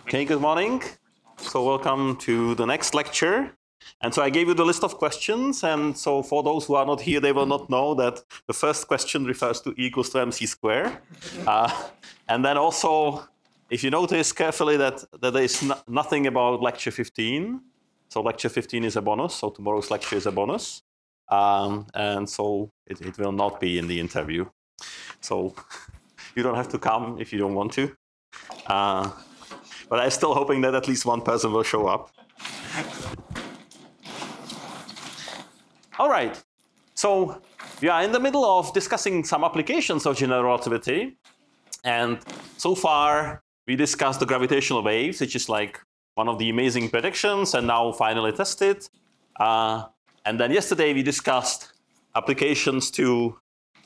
Okay, good morning. So welcome to the next lecture. And so I gave you the list of questions. And so for those who are not here, they will not know that the first question refers to E equals to mc squared. And then also, if you notice carefully that there is nothing about lecture 15. So lecture 15 is a bonus. So tomorrow's lecture is a bonus. And so it will not be in the interview. So you don't have to come if you don't want to. But I'm still hoping that at least one person will show up. All right. So we are in the middle of discussing some applications of general relativity. And so far, we discussed the gravitational waves, which is like one of the amazing predictions, and now finally tested. And then yesterday, we discussed applications to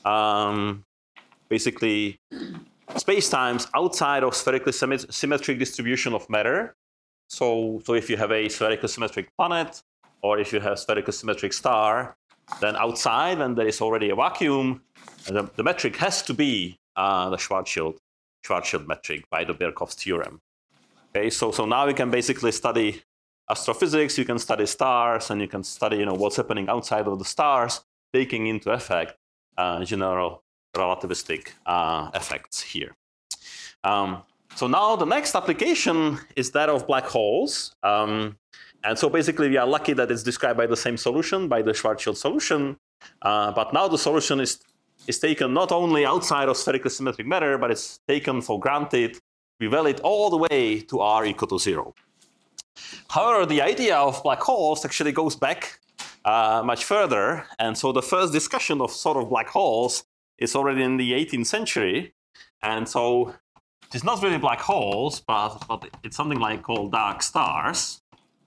basically spacetimes outside of spherically symmetric distribution of matter. So if you have a spherically symmetric planet, or if you have a spherically symmetric star, then outside, when there is already a vacuum, the metric has to be the Schwarzschild metric by the Birkhoff's theorem. Okay, so now we can basically study astrophysics, you can study stars, and you can study what's happening outside of the stars, taking into effect general relativistic effects here. So now the next application is that of black holes. And so basically we are lucky that it's described by the same solution, by the Schwarzschild solution. But now the solution is taken not only outside of spherically symmetric matter, but it's taken for granted. We valid all the way to r equal to 0. However, the idea of black holes actually goes back much further. And so the first discussion of sort of black holes is already in the 18th century. And so it's not really black holes, but it's something like called dark stars.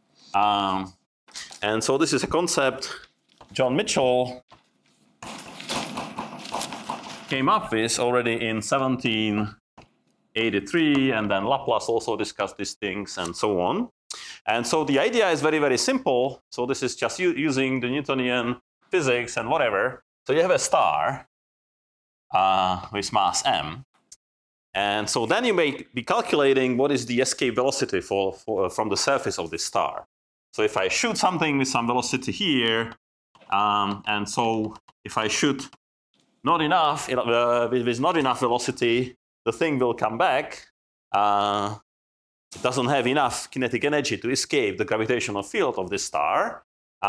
And so this is a concept John Mitchell came up with already in 1783, and then Laplace also discussed these things and so on. And so the idea is very, very simple. So this is just using the Newtonian physics and whatever. So you have a star with mass m. And so then you may be calculating what is the escape velocity from the surface of this star. So if I shoot something with some velocity here, and so if I shoot not enough, with not enough velocity, the thing will come back. It doesn't have enough kinetic energy to escape the gravitational field of this star.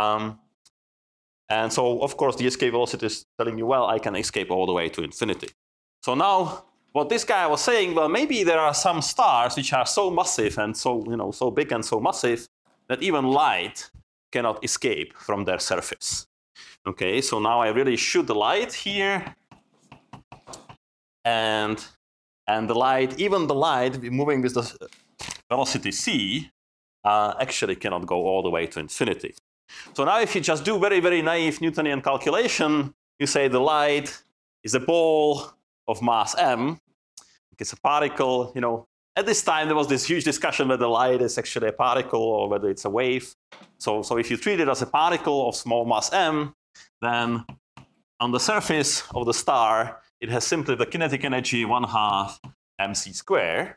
And so, of course, the escape velocity is telling you, well, I can escape all the way to infinity. So now, what this guy was saying, well, maybe there are some stars which are so massive and so big and so massive that even light cannot escape from their surface. Okay, so now I really shoot the light here, and the light, even the light moving with the velocity c, actually cannot go all the way to infinity. So now if you just do very, very naive Newtonian calculation, you say the light is a ball of mass m. It's a particle. At this time there was this huge discussion whether light is actually a particle or whether it's a wave. So if you treat it as a particle of small mass m, then on the surface of the star, it has simply the kinetic energy 1/2 mc squared.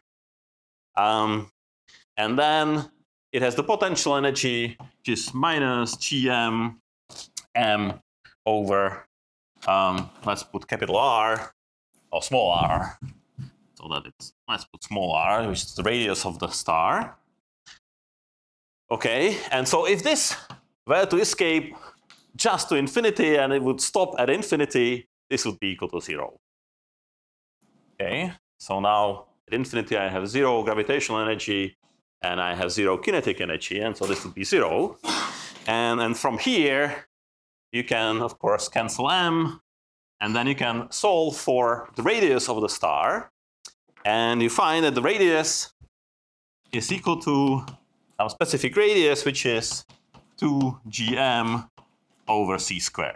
And then it has the potential energy, which is minus gm m over, let's put capital R, or small r, so that let's put small r, which is the radius of the star. Okay, and so if this were to escape just to infinity and it would stop at infinity, this would be equal to 0. Okay, so now at infinity I have 0 gravitational energy, and I have 0 kinetic energy, and so this would be 0. And from here, you can, of course, cancel m, and then you can solve for the radius of the star, and you find that the radius is equal to some specific radius, which is 2gm over c squared.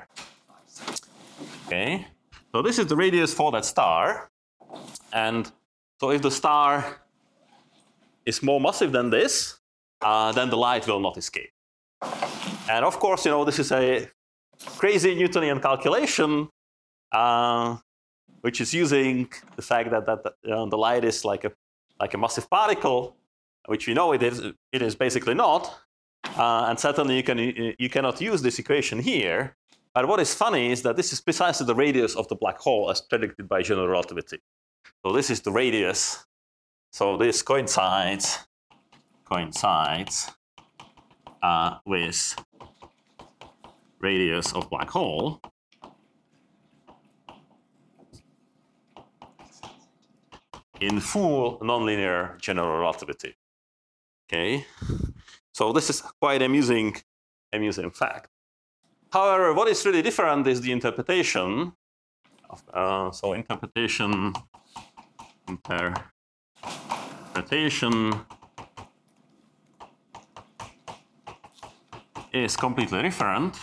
Okay, so this is the radius for that star, and so if the star is more massive than this, then the light will not escape. And of course, this is a crazy Newtonian calculation, which is using the fact that the light is like a massive particle, which we know it is basically not. And certainly you cannot use this equation here. But what is funny is that this is precisely the radius of the black hole as predicted by general relativity. So this is the radius. So this coincides with radius of black hole. In full nonlinear general relativity. Okay, so this is quite amusing fact. However, what is really different is the interpretation. So interpretation is completely different.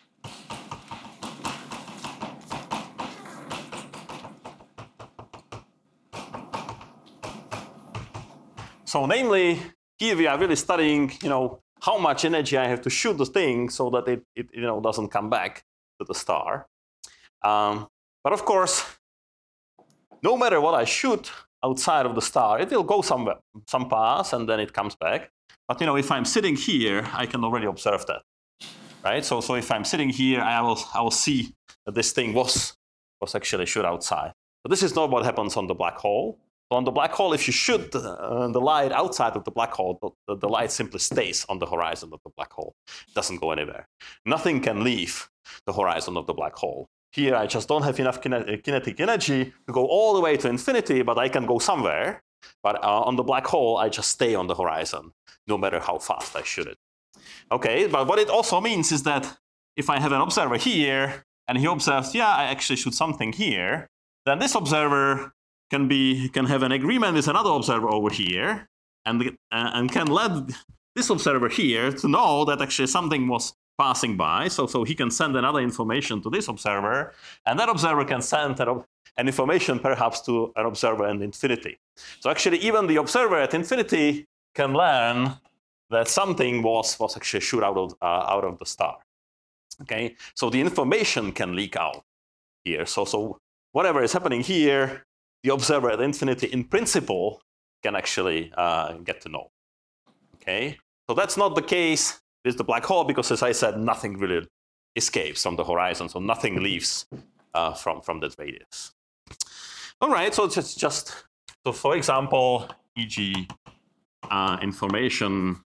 So namely, here we are really studying, how much energy I have to shoot the thing so that it doesn't come back to the star. But of course, no matter what I shoot outside of the star, it will go somewhere, some path, and then it comes back. But if I'm sitting here, I can already observe that, right? So if I'm sitting here, I will see that this thing was actually shot outside. But this is not what happens on the black hole. So on the black hole, if you shoot the light outside of the black hole, the light simply stays on the horizon of the black hole. It doesn't go anywhere. Nothing can leave the horizon of the black hole. Here, I just don't have enough kinetic energy to go all the way to infinity, but I can go somewhere. But on the black hole, I just stay on the horizon, no matter how fast I shoot it. Okay, but what it also means is that if I have an observer here, and he observes, yeah, I actually shoot something here, then this observer can have an agreement with another observer over here, and can let this observer here to know that actually something was passing by. So he can send another information to this observer, and that observer can send an information perhaps to an observer at infinity. So actually, even the observer at infinity can learn that something was actually shot out of the star. Okay, so the information can leak out here. So whatever is happening here, the observer at infinity, in principle, can actually get to know. Okay, so that's not the case with the black hole because, as I said, nothing really escapes from the horizon, so nothing leaves from that radius. All right, so it's just so for example, e.g., information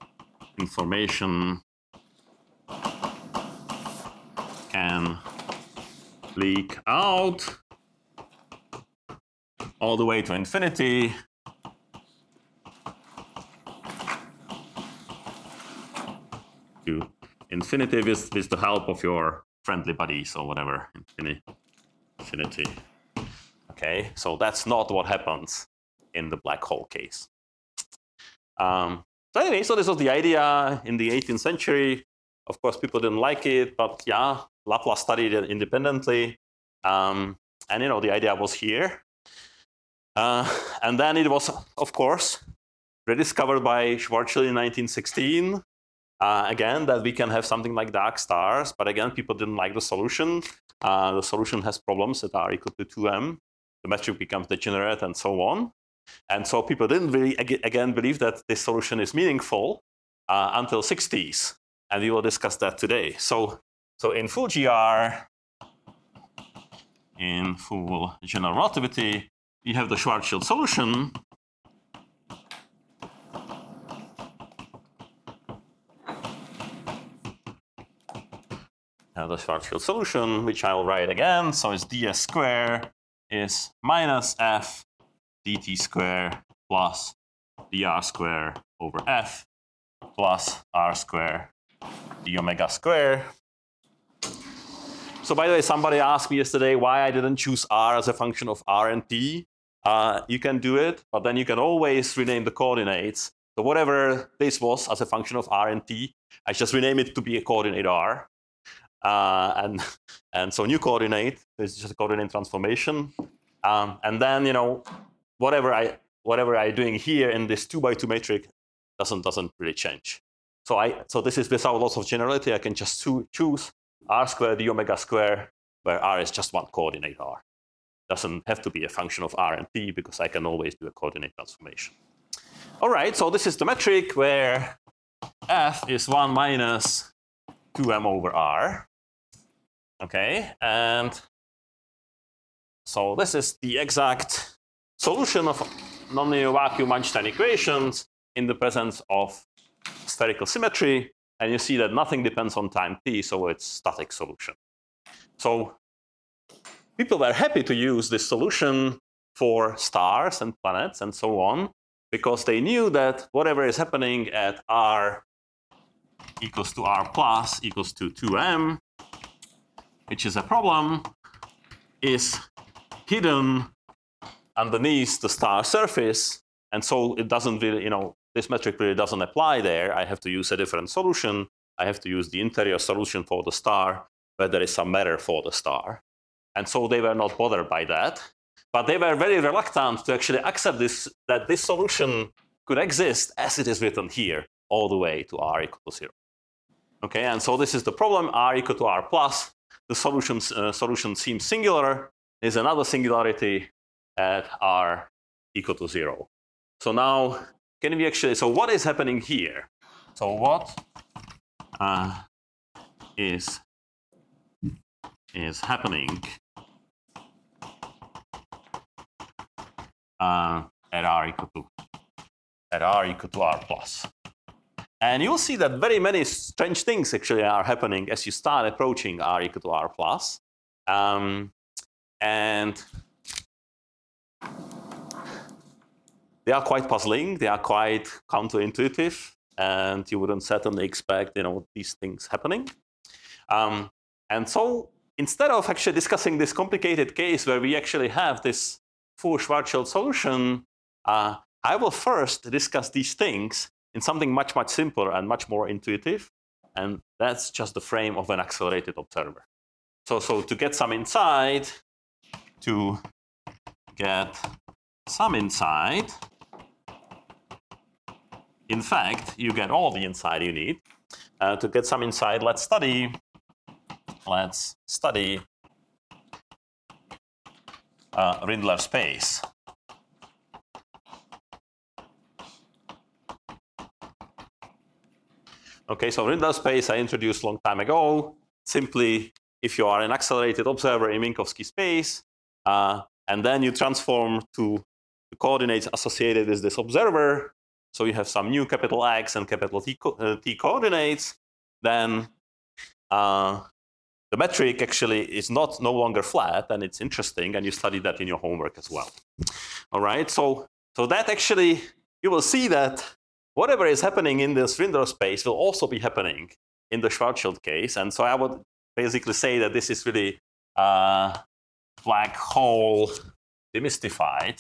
can leak out all the way to infinity. To infinity with the help of your friendly buddies or whatever. Infinity. Okay, so that's not what happens in the black hole case. So anyway, so this was the idea in the 18th century. Of course, people didn't like it, but yeah, Laplace studied it independently. And the idea was here. And then it was, of course, rediscovered by Schwarzschild in 1916. Again, that we can have something like dark stars, but again, people didn't like the solution. The solution has problems that are equal to 2m. The metric becomes degenerate and so on. And so people didn't really, again, believe that this solution is meaningful until 60s. And we will discuss that today. So in full GR, in full general relativity, we have the Schwarzschild solution. The Schwarzschild solution, which I will write again. So it's ds square is minus f dt square plus dr square over f plus r square d omega square. So by the way, somebody asked me yesterday why I didn't choose r as a function of r and t. You can do it, but then you can always rename the coordinates. So whatever this was as a function of r and t, I just rename it to be a coordinate r. And so new coordinate is just a coordinate transformation. And then whatever I'm doing here in this 2x2 matrix doesn't really change. So this is without loss of generality. I can just choose r squared d omega square, where r is just one coordinate r. Doesn't have to be a function of r and t because I can always do a coordinate transformation. All right, so this is the metric where f is 1 minus 2m over r. Okay, and so this is the exact solution of nonlinear vacuum Einstein equations in the presence of spherical symmetry. And you see that nothing depends on time t, so it's static solution. So people were happy to use this solution for stars and planets and so on, because they knew that whatever is happening at r equals to r plus equals to 2m, which is a problem, is hidden underneath the star surface. And so it doesn't really, this metric really doesn't apply there. I have to use a different solution. I have to use the interior solution for the star, where there is some matter for the star. And so they were not bothered by that. But they were very reluctant to actually accept that this solution could exist as it is written here, all the way to r equal to 0. Okay, and so this is the problem, r equal to r plus. The solution seems singular. There's another singularity at r equal to 0. So now, so what is happening here? So what is happening at r equal to r plus? And you'll see that very many strange things actually are happening as you start approaching r equal to r plus. And they are quite puzzling, they are quite counterintuitive, and you wouldn't certainly expect these things happening. And so instead of actually discussing this complicated case where we actually have this full Schwarzschild solution, I will first discuss these things in something much, much simpler and much more intuitive, and that's just the frame of an accelerated observer. So to get some insight, in fact, you get all the insight you need. To get some insight, let's study Rindler space. Okay, so Rindler space I introduced a long time ago. Simply, if you are an accelerated observer in Minkowski space, and then you transform to the coordinates associated with this observer, so you have some new capital X and capital T coordinates, then the metric actually is no longer flat, and it's interesting, and you study that in your homework as well. All right, so that actually, you will see that whatever is happening in this Rindler space will also be happening in the Schwarzschild case. And so I would basically say that this is really black hole demystified.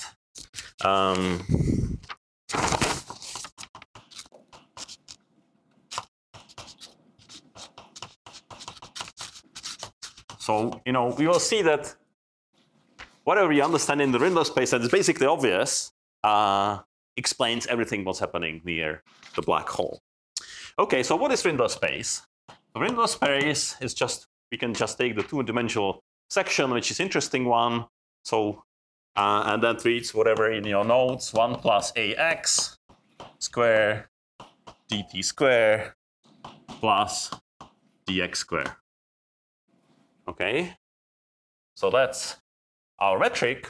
So, we will see that whatever we understand in the Rindler space that is basically obvious explains everything what's happening near the black hole. Okay, so what is Rindler space? The Rindler space is we can just take the two-dimensional section, which is interesting one. So, and that reads whatever in your notes, 1 plus ax square dt square plus dx square. Okay, so that's our metric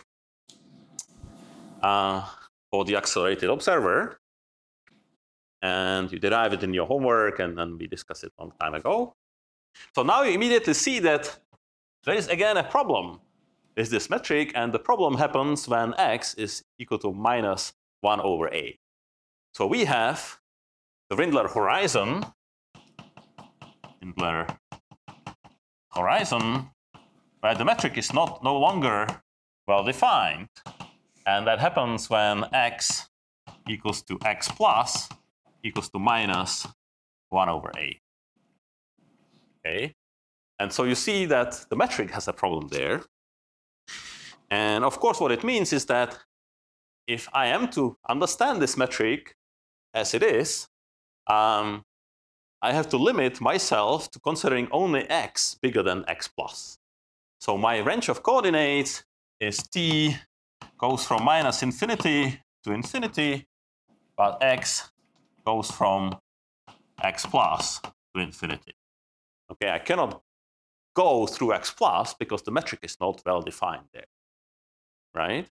for the accelerated observer. And you derive it in your homework, and then we discussed it a long time ago. So now you immediately see that there is again a problem with this metric, and the problem happens when x is equal to minus 1 over a. So we have the Rindler horizon, where the metric is no longer well defined, and that happens when x equals to x plus equals to minus 1 over a. Okay, and so you see that the metric has a problem there. And of course, what it means is that if I am to understand this metric as it is, I have to limit myself to considering only x bigger than x plus. So my range of coordinates is t goes from minus infinity to infinity, but x goes from x plus to infinity. Okay, I cannot go through x plus because the metric is not well defined there, right?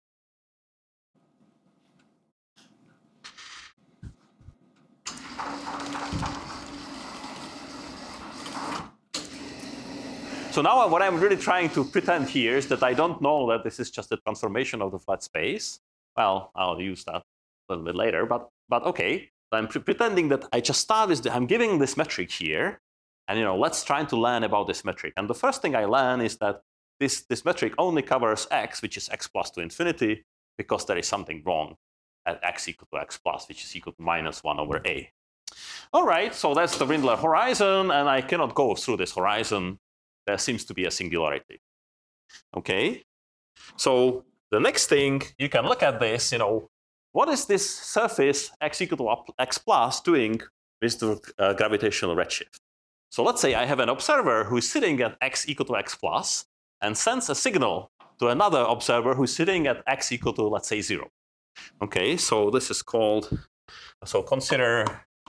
So now what I'm really trying to pretend here is that I don't know that this is just a transformation of the flat space. Well, I'll use that a little bit later, but okay. I'm pretending that I just start with I'm giving this metric here, and let's try to learn about this metric. And the first thing I learn is that this metric only covers x, which is x plus to infinity, because there is something wrong at x equal to x plus, which is equal to minus 1 over a. All right, so that's the Rindler horizon, and I cannot go through this horizon. There seems to be a singularity. Okay, so the next thing you can look at this, what is this surface x equal to x plus doing with the gravitational redshift? So let's say I have an observer who is sitting at x equal to x plus and sends a signal to another observer who is sitting at x equal to, let's say, 0. Okay, so this is called, so consider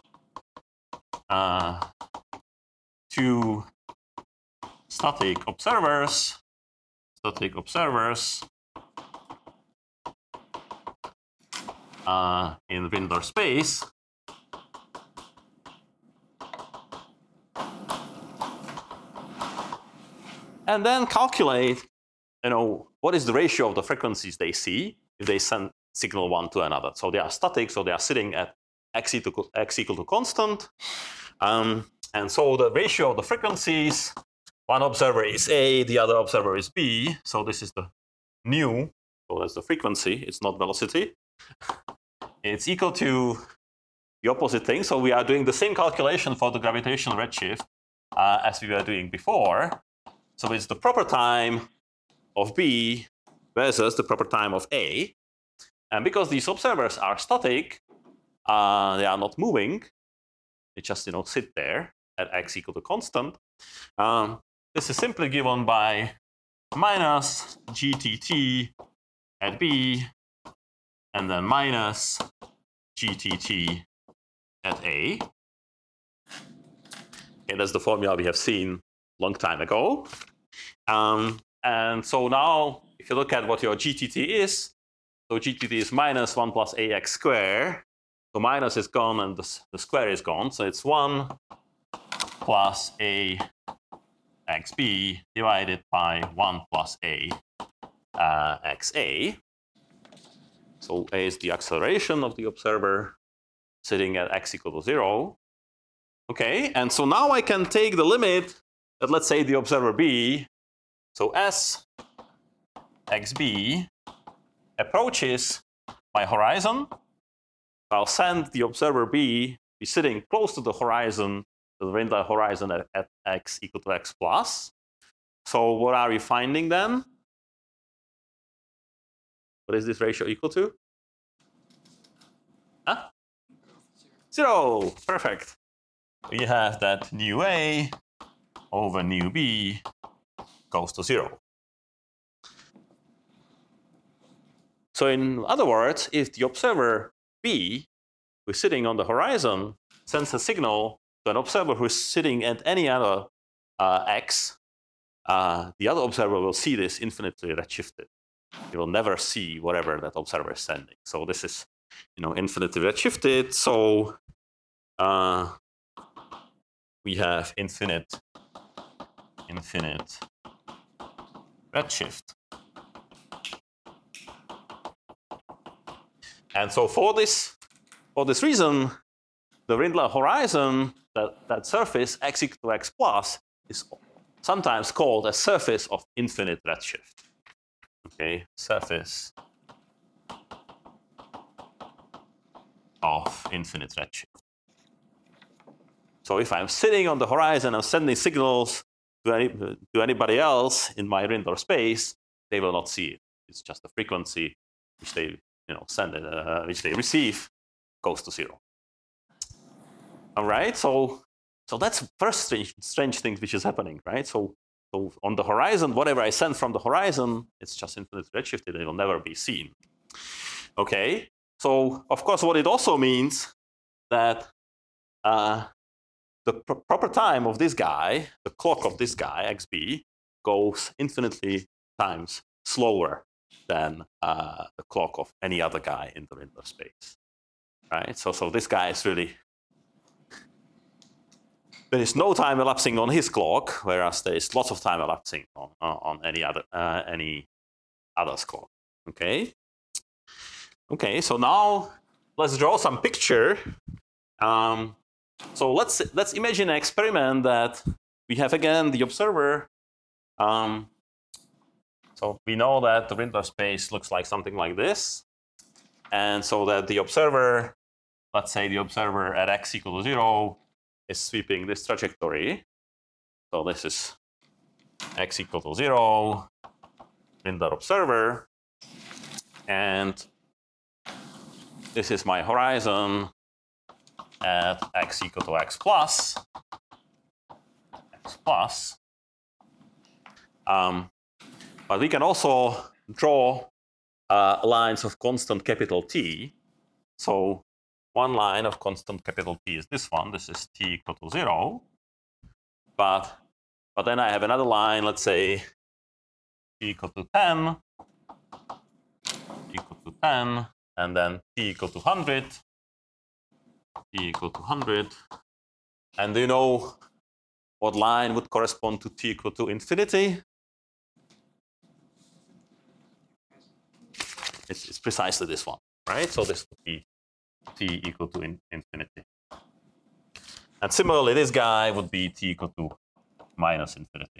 two static observers in Rindler space. And then calculate, what is the ratio of the frequencies they see if they send signal one to another. So they are static, so they are sitting at x equal to constant. And so the ratio of the frequencies, one observer is A, the other observer is B. So this is the nu, so that's the frequency, it's not velocity. It's equal to the opposite thing. So we are doing the same calculation for the gravitational redshift as we were doing before. So it's the proper time of B versus the proper time of A. And because these observers are static, they are not moving. They just sit there at x equal to constant. This is simply given by minus GTT at B and then minus GTT at A. Okay, that's the formula we have seen a long time ago. And so now, if you look at what your GTT is, so GTT is minus 1 plus AX squared. So minus is gone and the square is gone. So it's 1 plus A XB divided by 1 plus A XA. So A is the acceleration of the observer sitting at x equal to 0. Okay, and so now I can take the limit that, let's say, the observer B, so S XB approaches my horizon. I'll send the observer B be sitting close to the horizon, the Rindler horizon at x equal to x plus. So what are we finding then? What is this ratio equal to? Huh? 0. Perfect. We have that nu A over nu B goes to 0. So in other words, if the observer B, who is sitting on the horizon, sends a signal to an observer who is sitting at any other x, the other observer will see this infinitely redshifted. He will never see whatever that observer is sending. So this is, infinitely redshifted. So we have infinite redshift. And so for this reason, the Rindler horizon, that surface x equal to x plus, is sometimes called a surface of infinite redshift. Okay, surface of infinite redshift. So if I'm sitting on the horizon, I'm sending signals to anybody else in my Rindler space, they will not see it. It's just the frequency which they send it, which they receive, goes to 0. All right, so that's first strange thing which is happening, right? So on the horizon, whatever I send from the horizon, it's just infinitely redshifted and it will never be seen. Okay, So of course, what it also means that the proper time of this guy, the clock of this guy, xb, goes infinitely times slower than the clock of any other guy in the Rindler space, right? So this guy is really, there is no time elapsing on his clock, whereas there is lots of time elapsing on any other's clock. Okay. Okay. So now let's draw some picture. So let's imagine an experiment that we have again the observer. So we know that the Rindler space looks like something like this, and so that the observer, let's say the observer at x equal to 0 is sweeping this trajectory. So this is x equal to 0, Rindler observer, and this is my horizon at x equal to x plus. But we can also draw lines of constant capital T. So one line of constant capital T is this one. This is t equal to 0. But then I have another line, let's say t equal to 10, and then t equal to 100, And do you know what line would correspond to t equal to infinity? It's precisely this one, right? So this would be t equal to infinity. And similarly, this guy would be t equal to minus infinity.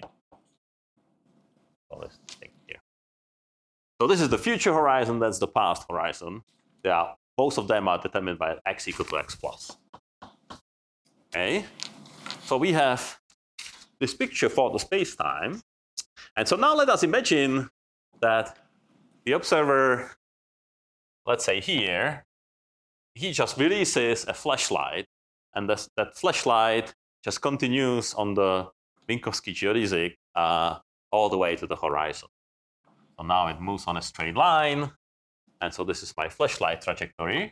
So let's take it here. So this is the future horizon, that's the past horizon. Both of them are determined by x equal to x plus. Okay, so we have this picture for the space-time. And so now let us imagine that the observer, let's say here, he just releases a flashlight, and that flashlight just continues on the Minkowski geodesic all the way to the horizon. So now it moves on a straight line, and so this is my flashlight trajectory.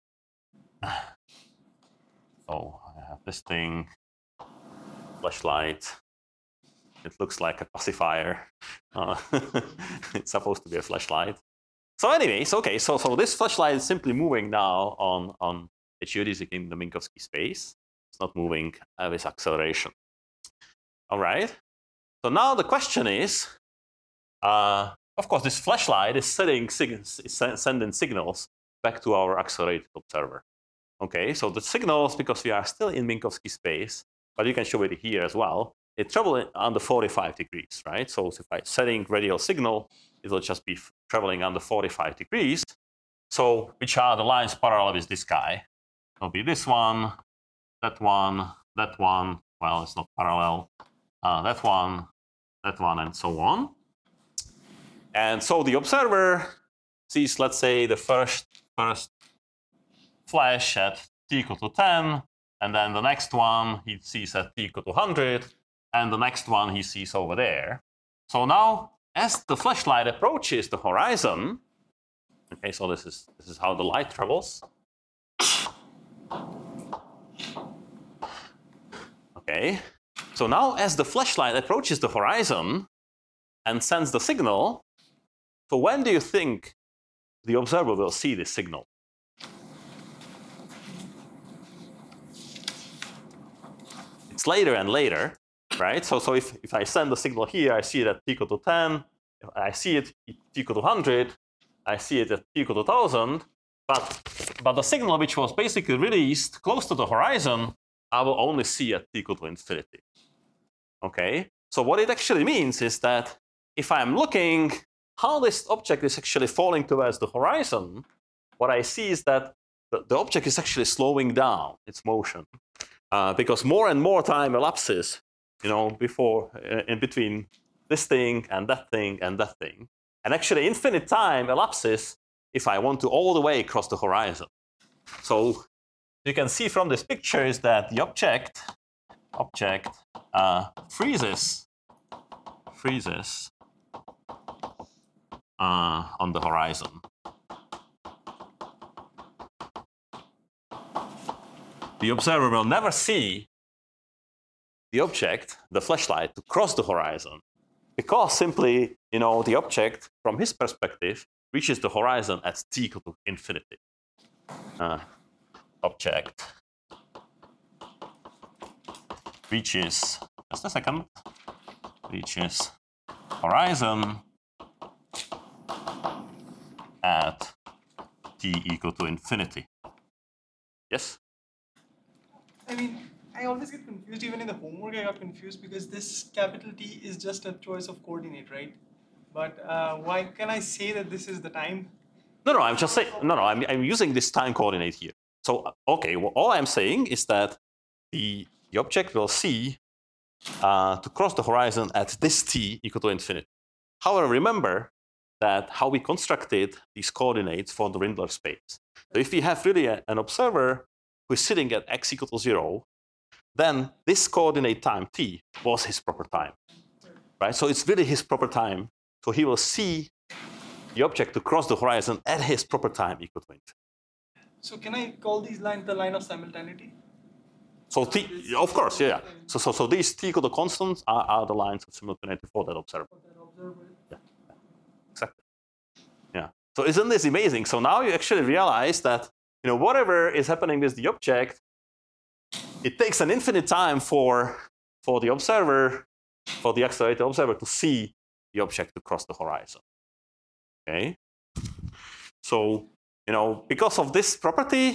So I have this thing, flashlight. It looks like a pacifier. It's supposed to be a flashlight. So anyways, okay, so this flashlight is simply moving now on a geodesic in the Minkowski space. It's not moving with acceleration. All right. So now the question is, of course, this flashlight is sending signals back to our accelerated observer. Okay, so the signals, because we are still in Minkowski space, but you can show it here as well, it travels under 45 degrees, right? So if I'm setting radial signal, it will just be traveling under 45 degrees. So which are the lines parallel with this guy? It'll be this one, that one, that one. Well, it's not parallel. That one, and so on. And so the observer sees, let's say, the first flash at t equal to 10, and then the next one he sees at t equal to 100, and the next one he sees over there. So now, as the flashlight approaches the horizon, okay, so this is how the light travels. Okay, so now as the flashlight approaches the horizon and sends the signal, so when do you think the observer will see this signal? It's later and later, right? So if I send the signal here, I see it at t equal to 10. If I see it at t equal to 100. I see it at t equal to 1000. But the signal which was basically released close to the horizon, I will only see at t equal to infinity. Okay? So what it actually means is that if I'm looking how this object is actually falling towards the horizon, what I see is that the object is actually slowing down its motion. Because more and more time elapses, in between this thing and that thing and that thing. And actually infinite time elapses if I want to all the way across the horizon. So you can see from this picture is that the object freezes on the horizon. the observer will never see the object, the flashlight, to cross the horizon, because simply, the object, from his perspective, reaches the horizon at t equal to infinity. Object reaches, just a second, reaches horizon at t equal to infinity. Yes? I mean, I always get confused. Even in the homework, I got confused because this capital T is just a choice of coordinate, right? But why can I say that this is the time? No, I'm just saying. No, I'm using this time coordinate here. So, okay, well, all I'm saying is that the object will see to cross the horizon at this t equal to infinity. However, remember that how we constructed these coordinates for the Rindler space. So if we have really an observer who is sitting at x equal to 0, then this coordinate time t was his proper time, right? So it's really his proper time. So he will see the object to cross the horizon at his proper time equal to infinity. So can I call these lines the line of simultaneity? So t, of course, yeah. So these t equal to constants are the lines of simultaneity for that observer. Yeah, exactly. Yeah. So isn't this amazing? So now you actually realize that whatever is happening with the object, it takes an infinite time for the observer, for the accelerated observer, to see the object to cross the horizon. Okay. So because of this property,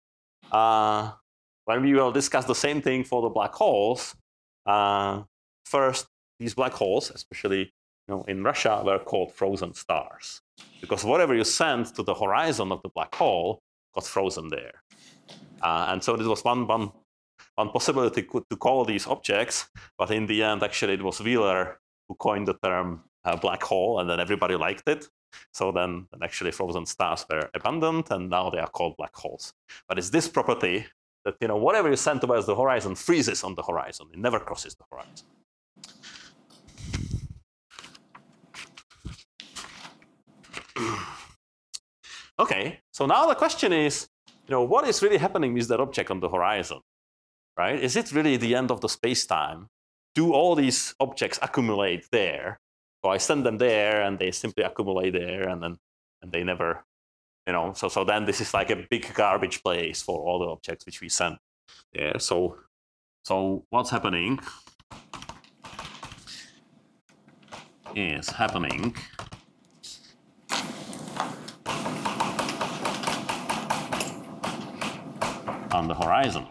when we will discuss the same thing for the black holes, first, these black holes, especially in Russia, were called frozen stars, because whatever you sent to the horizon of the black hole got frozen there. And so this was one possibility to call these objects, but in the end, actually, it was Wheeler who coined the term black hole, and then everybody liked it. So then actually frozen stars were abandoned, and now they are called black holes. But it's this property that whatever you send towards the horizon freezes on the horizon. It never crosses the horizon. Okay, so now the question is, what is really happening with that object on the horizon, right? Is it really the end of the space-time? Do all these objects accumulate there? So I send them there, and they simply accumulate there, and they never, So then this is like a big garbage place for all the objects which we send there. So what's happening is happening on the horizon.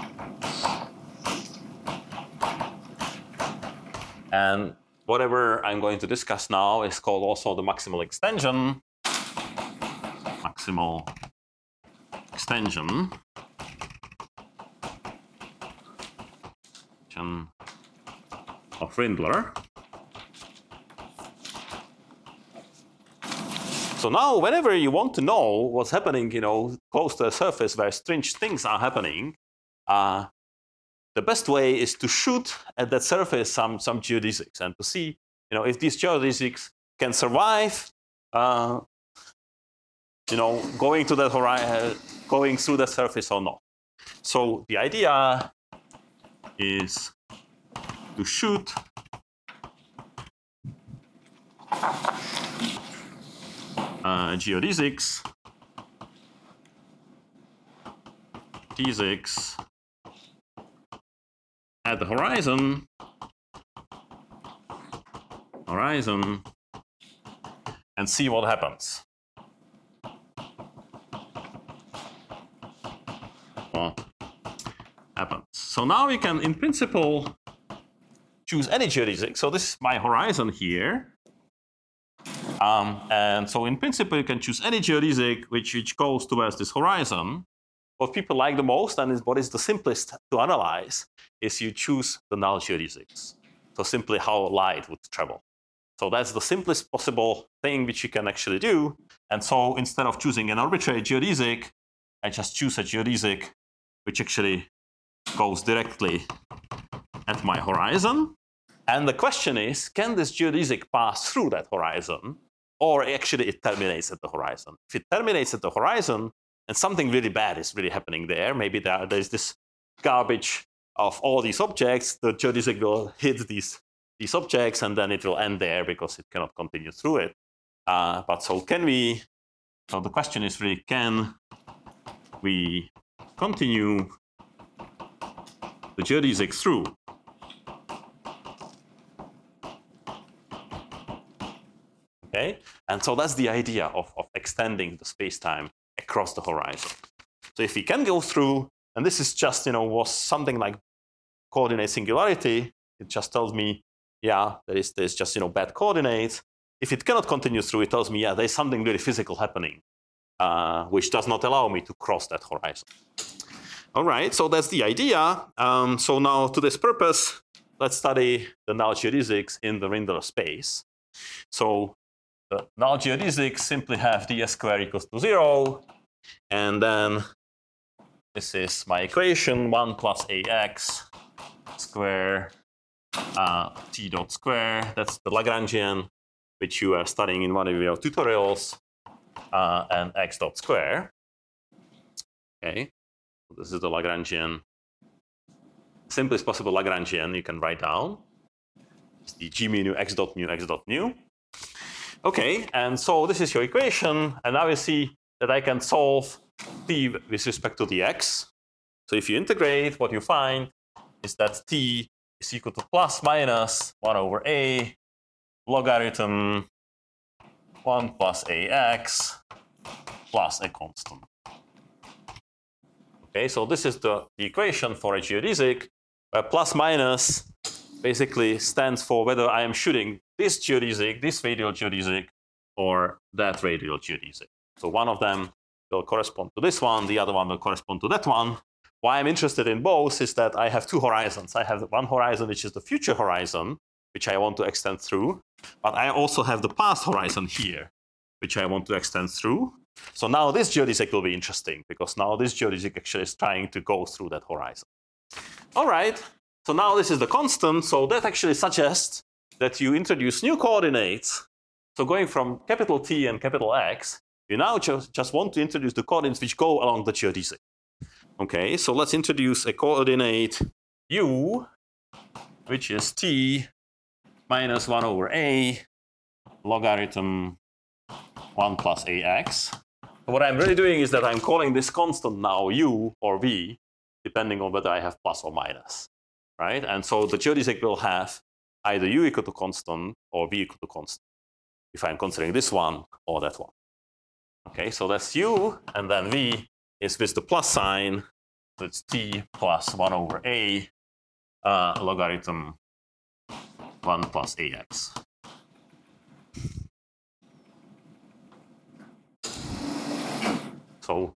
And whatever I'm going to discuss now is called also the maximal extension. Maximal extension of Rindler. So now, whenever you want to know what's happening, close to the surface where strange things are happening, the best way is to shoot at that surface some geodesics and to see, if these geodesics can survive, going to that horizon, going through the surface or not. So the idea is to shoot geodesics at the horizon, and see what happens. So now we can, in principle, choose any geodesic. So this is my horizon here. And so in principle, you can choose any geodesic which goes towards this horizon. What people like the most, and what is the simplest to analyze, is you choose the null geodesics. So simply how light would travel. So that's the simplest possible thing which you can actually do. And so instead of choosing an arbitrary geodesic, I just choose a geodesic which actually goes directly at my horizon. And the question is, can this geodesic pass through that horizon, or actually it terminates at the horizon? If it terminates at the horizon, and something really bad is really happening there. Maybe there's this garbage of all these objects. The geodesic will hit these objects, and then it will end there because it cannot continue through it. But so can we? So the question is really, can we continue the geodesic through? Okay, and so that's the idea of extending the space-time across the horizon. So if we can go through, and this is just, was something like coordinate singularity, it just tells me, yeah, there's just, bad coordinates. If it cannot continue through, it tells me, yeah, there's something really physical happening, which does not allow me to cross that horizon. All right, so that's the idea. So now to this purpose, let's study the null geodesics in the Rindler space. So the null geodesics simply have ds squared equals to 0, and then this is my equation, 1 plus ax square t dot square. That's the Lagrangian, which you are studying in one of your tutorials, and x dot square. Okay, this is the Lagrangian, simplest possible Lagrangian you can write down. It's the g mu nu x dot nu. Okay, and so this is your equation, and now you see that I can solve t with respect to the x. So if you integrate, what you find is that t is equal to plus minus 1 over a logarithm 1 plus ax plus a constant. Okay, so this is the equation for a geodesic, where plus minus basically stands for whether I am shooting this geodesic, this radial geodesic, or that radial geodesic. So one of them will correspond to this one, the other one will correspond to that one. Why I'm interested in both is that I have two horizons. I have one horizon, which is the future horizon, which I want to extend through, but I also have the past horizon here, which I want to extend through. So now this geodesic will be interesting, because now this geodesic actually is trying to go through that horizon. All right, so now this is the constant, so that actually suggests that you introduce new coordinates. So going from capital T and capital X, you now just want to introduce the coordinates which go along the geodesic. Okay, so let's introduce a coordinate u, which is t minus 1 over a logarithm 1 plus ax. So what I'm really doing is that I'm calling this constant now u or v, depending on whether I have plus or minus, right? And so the geodesic will have either u equal to constant or v equal to constant, if I'm considering this one or that one. Okay, so that's u, and then v is with the plus sign, so it's t plus 1 over a logarithm 1 plus ax. So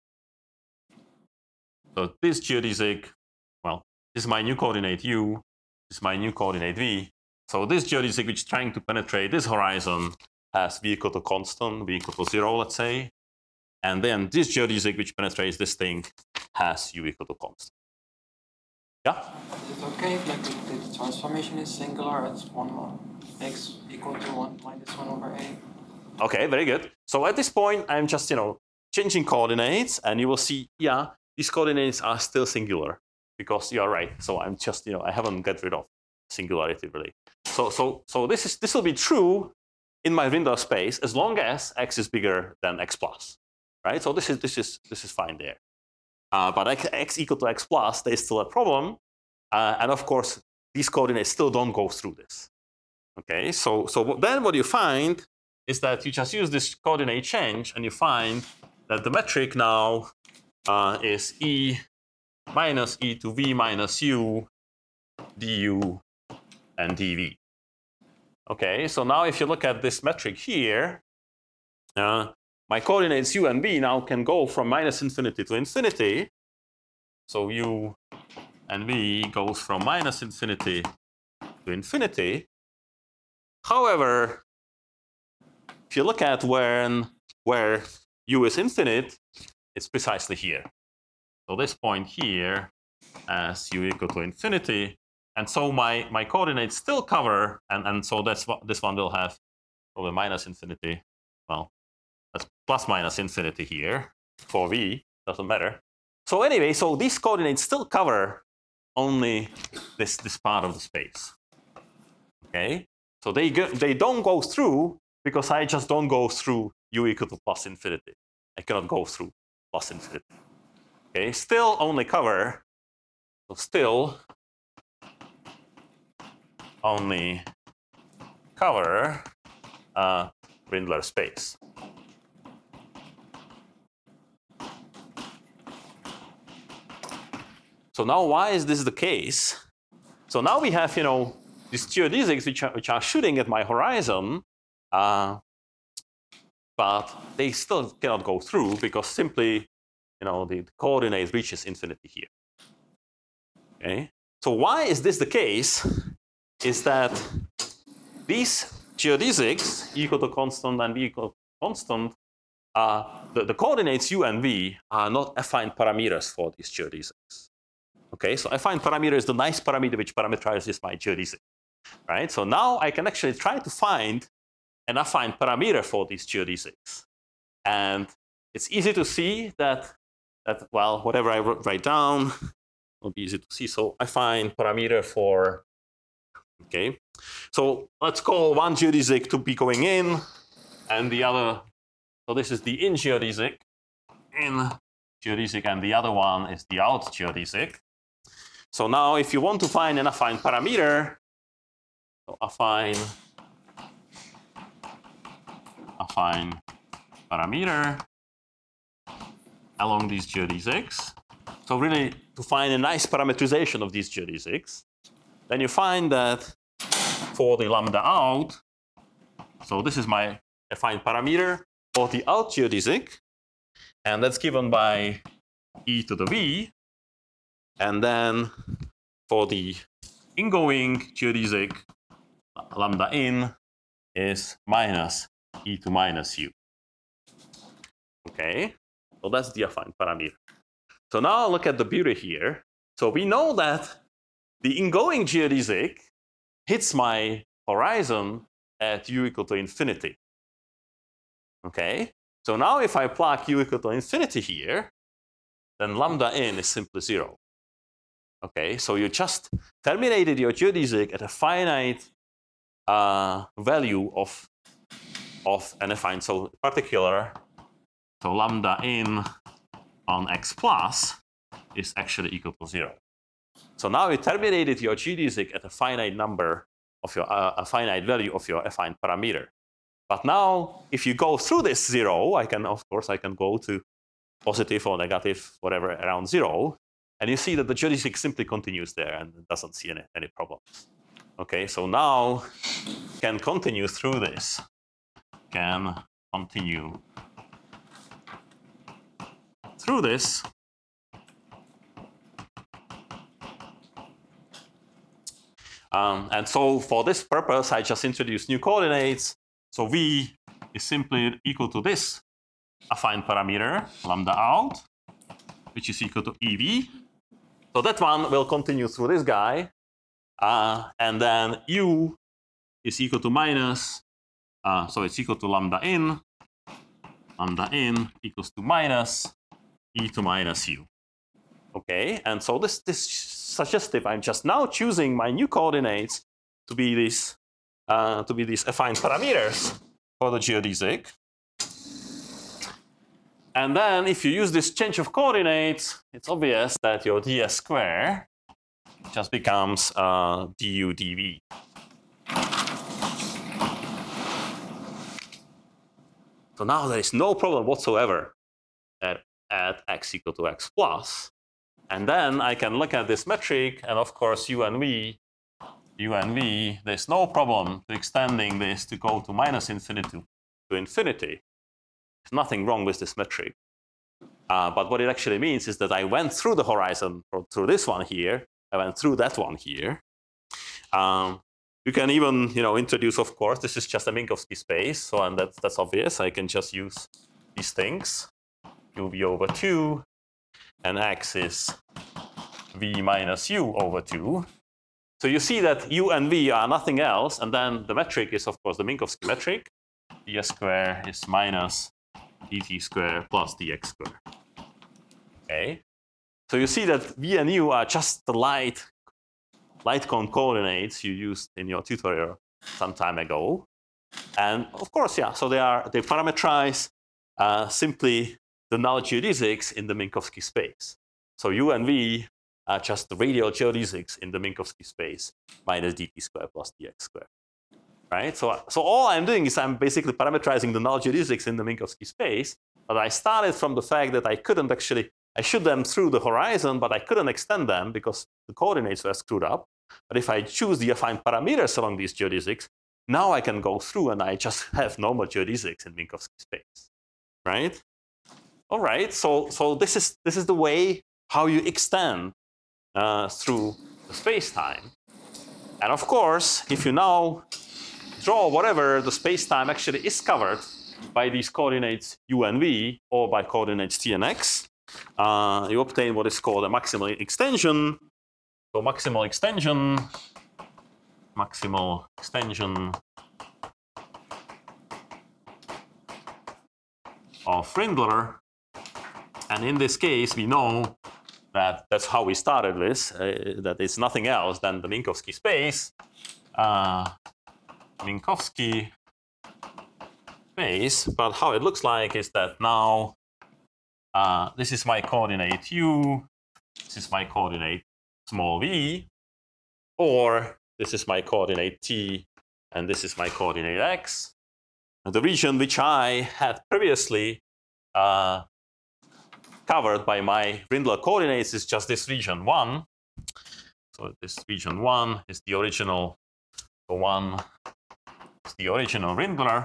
this geodesic, well, this is my new coordinate u, this is my new coordinate v. So this geodesic, which is trying to penetrate this horizon, has v equal to constant, v equal to 0, let's say. And then this geodesic, which penetrates this thing, has u equal to constant. Yeah? Is it okay if the transformation is singular? It's 1 x equal to 1 minus 1 over a. Okay, very good. So at this point, I'm just, changing coordinates, and you will see, yeah, these coordinates are still singular, because you are right. So I'm just, I haven't got rid of singularity really. So this will be true in my Rindler space as long as x is bigger than x plus, right? So this is fine there. But x equal to x plus, there's still a problem, and of course these coordinates still don't go through this. Okay, so then what you find is that you just use this coordinate change, and you find that the metric now is e minus e to v minus u du and dv. Okay, so now if you look at this metric here, my coordinates u and v now can go from minus infinity to infinity. So u and v goes from minus infinity to infinity. However, if you look at where u is infinite, it's precisely here. So this point here as u equal to infinity. And so my coordinates still cover, and so that's what this one will have probably minus infinity. Well, that's plus minus infinity here. for V, doesn't matter. So anyway, so these coordinates still cover only this part of the space. Okay, so they don't go through because I just don't go through u equal to plus infinity. I cannot go through plus infinity. Okay, still only cover, so still only cover Rindler space. So now why is this the case? So now we have, these geodesics which are shooting at my horizon, but they still cannot go through because simply, the coordinate reaches infinity here. Okay. So why is this the case? Is that these geodesics, equal to constant and v equal to constant, the coordinates u and v are not affine parameters for these geodesics. Okay, so affine parameter is the nice parameter which parameterizes my geodesic, right? So now I can actually try to find an affine parameter for these geodesics. And it's easy to see that well, whatever I write down will be easy to see. So affine parameter for, okay. So let's call one geodesic to be going in and the other, so this is the in geodesic, and the other one is the out geodesic. So now if you want to find an affine parameter, so affine parameter along these geodesics, so really to find a nice parameterization of these geodesics, then you find that for the lambda out, so this is my affine parameter for the out geodesic, and that's given by e to the v. And then for the ingoing geodesic, lambda in is minus e to minus u. Okay, so that's the affine parameter. So now look at the beauty here. So we know that the ingoing geodesic hits my horizon at u equal to infinity. Okay, so now if I plug u equal to infinity here, then lambda in is simply 0. Okay, so you just terminated your geodesic at a finite value of an affine. So in particular, so lambda in on x plus is actually equal to 0. So now you terminated your geodesic at a finite number of your a finite value of your affine parameter. But now, if you go through this 0, I can go to positive or negative, whatever, around 0. And you see that the geodesic simply continues there and doesn't see any problems. Okay, so now can continue through this. Can continue through this. And so for this purpose, I just introduced new coordinates. So v is simply equal to this affine parameter, lambda out, which is equal to ev. So that one will continue through this guy. And then u is equal to minus, so it's equal to lambda in equals to minus e to minus u. Okay, and so this suggestive, I'm just now choosing my new coordinates to be these affine parameters for the geodesic. And then if you use this change of coordinates, it's obvious that your ds square just becomes du dv. So now there is no problem whatsoever at x equal to x plus. And then I can look at this metric, and of course u and v, there's no problem to extending this to go to minus infinity to infinity. There's nothing wrong with this metric. But what it actually means is that I went through the horizon, through this one here, I went through that one here. You can even introduce, of course, this is just a Minkowski space, so and that's obvious. I can just use these things. uv over 2, and x is v minus u over 2. So you see that u and v are nothing else, and then the metric is, of course, the Minkowski metric. ds square is minus dt square plus dx square. Okay. So you see that v and u are just the light cone coordinates you used in your tutorial some time ago. And of course, yeah, so they parameterize simply the null geodesics in the Minkowski space. So u and v are just the radial geodesics in the Minkowski space minus dt square plus dx square. Right? So all I'm doing is I'm basically parameterizing the null geodesics in the Minkowski space, but I started from the fact that I couldn't actually, I shoot them through the horizon, but I couldn't extend them because the coordinates were screwed up. But if I choose the affine parameters along these geodesics, now I can go through and I just have normal geodesics in Minkowski space, right? All right, so this is the way how you extend through the space-time. And of course, if you now draw whatever the space-time actually is covered by these coordinates u and v, or by coordinates t and x, you obtain what is called a maximal extension. So maximal extension of Rindler. And in this case, we know that that's how we started with, that it's nothing else than the Minkowski space. But how it looks like is that now this is my coordinate u, this is my coordinate small v, or this is my coordinate t, and this is my coordinate x. And the region which I had previously covered by my Rindler coordinates is just this region 1. So this region 1 is the original, the one is the original Rindler.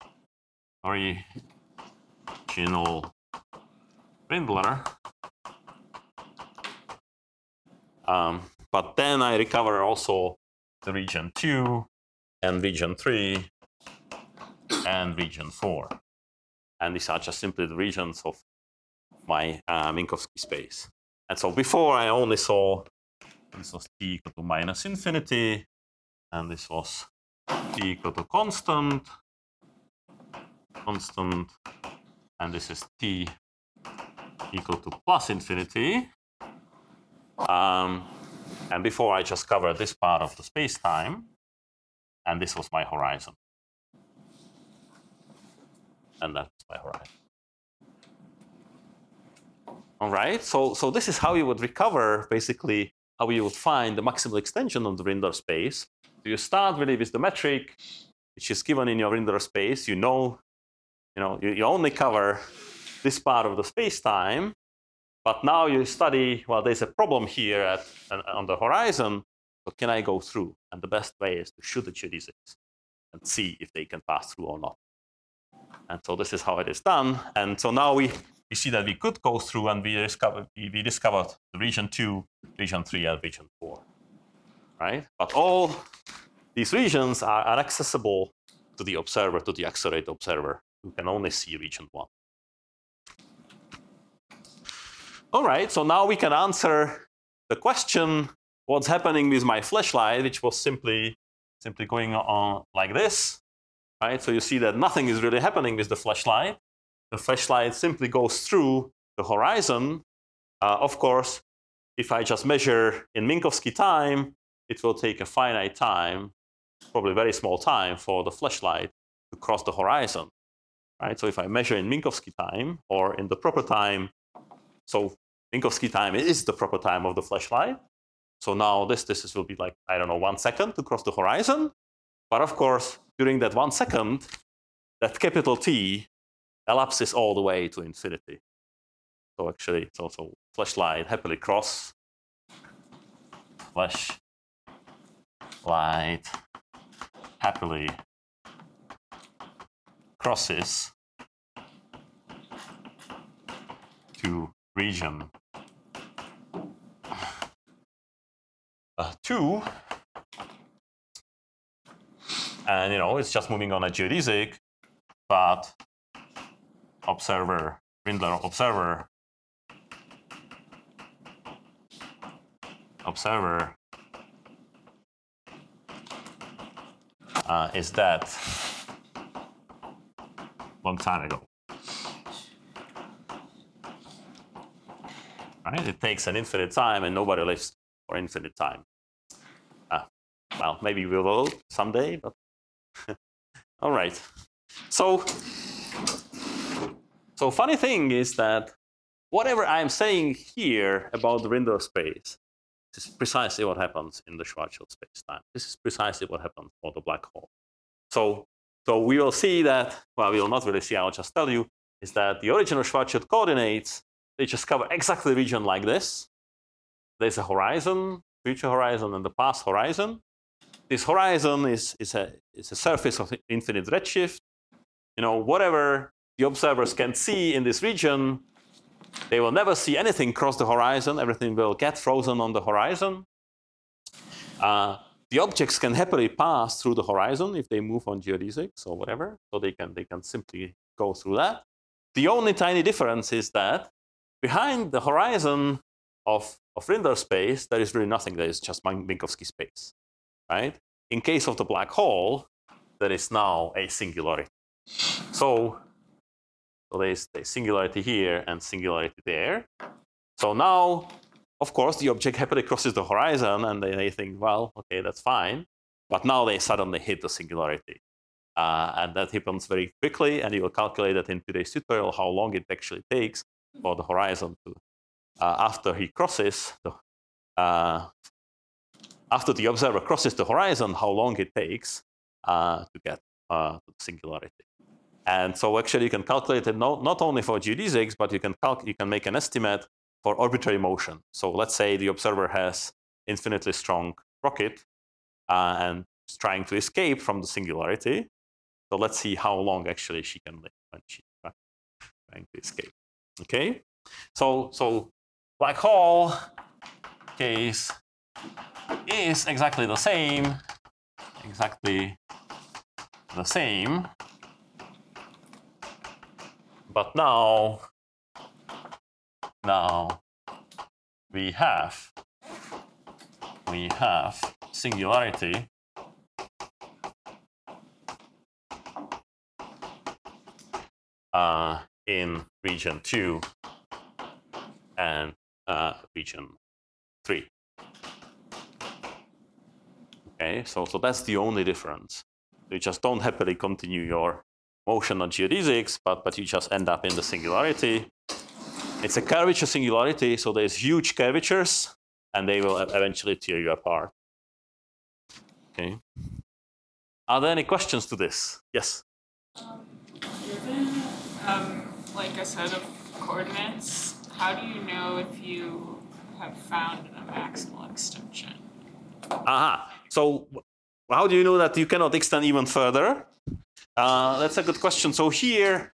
But then I recover also the region 2 and region 3 and region 4. And these are just simply the regions of my Minkowski space. And so before I only saw this was t equal to minus infinity, and this was t equal to constant, and this is t equal to plus infinity. And before I just covered this part of the space-time, and this was my horizon. And that's my horizon. All right, so this is how you would recover, basically, how you would find the maximal extension of the Rindler space. So you start really with the metric, which is given in your Rindler space. You only cover this part of the space-time, but now you study, well, there's a problem here on the horizon, so can I go through? And the best way is to shoot the geodesics and see if they can pass through or not. And so this is how it is done. And so now we see that we could go through, and we discovered the region 2, region 3, and region 4, right? But all these regions are accessible to the observer, to the accelerated observer, who can only see region 1. All right, so now we can answer the question, what's happening with my flashlight, which was simply going on like this, right? So you see that nothing is really happening with the flashlight. The flashlight simply goes through the horizon. Of course, if I just measure in Minkowski time, it will take a finite time, probably very small time, for the flashlight to cross the horizon, right? So if I measure in Minkowski time or in the proper time, so Minkowski time is the proper time of the flashlight. So now this will be like, I don't know, 1 second to cross the horizon. But of course, during that 1 second, that capital T elapses all the way to infinity. So actually, it's also flashlight happily crosses to region 2, and it's just moving on a geodesic, but Rindler observer is that long time ago. right? It takes an infinite time, and nobody lives for infinite time. Well, maybe we will someday, but all right. So funny thing is that whatever I'm saying here about the window space, this is precisely what happens in the Schwarzschild space-time. This is precisely what happens for the black hole. So we will see that, well, we will not really see, I'll just tell you, is that the original Schwarzschild coordinates, they just cover exactly the region like this. There's a horizon, future horizon, and the past horizon. This horizon is a surface of infinite redshift. Whatever the observers can see in this region, they will never see anything cross the horizon. Everything will get frozen on the horizon. The objects can happily pass through the horizon if they move on geodesics or whatever. So they can simply go through that. The only tiny difference is that behind the horizon of Rindler space, there is really nothing. There is just Minkowski space. Right? In case of the black hole, there is now a singularity. So there is a singularity here and singularity there. So now, of course, the object happily crosses the horizon, and they think, well, okay, that's fine. But now they suddenly hit the singularity. And that happens very quickly, and you will calculate that in today's tutorial how long it actually takes for the horizon to, after he crosses the, after the observer crosses the horizon, how long it takes to get to the singularity. And so actually you can calculate it not only for geodesics, but you can make an estimate for arbitrary motion. So let's say the observer has infinitely strong rocket and is trying to escape from the singularity. So let's see how long actually she can live when she's trying to escape. Okay, so black hole case is exactly the same, but now we have singularity in region 2 and region 3. Okay, so that's the only difference. You just don't happily continue your motion on geodesics, but you just end up in the singularity. It's a curvature singularity, so there's huge curvatures, and they will eventually tear you apart. Okay. Are there any questions to this? Yes. Given like a set of coordinates, how do you know if you have found a maximal extension? Aha. So how do you know that you cannot extend even further? That's a good question. So here,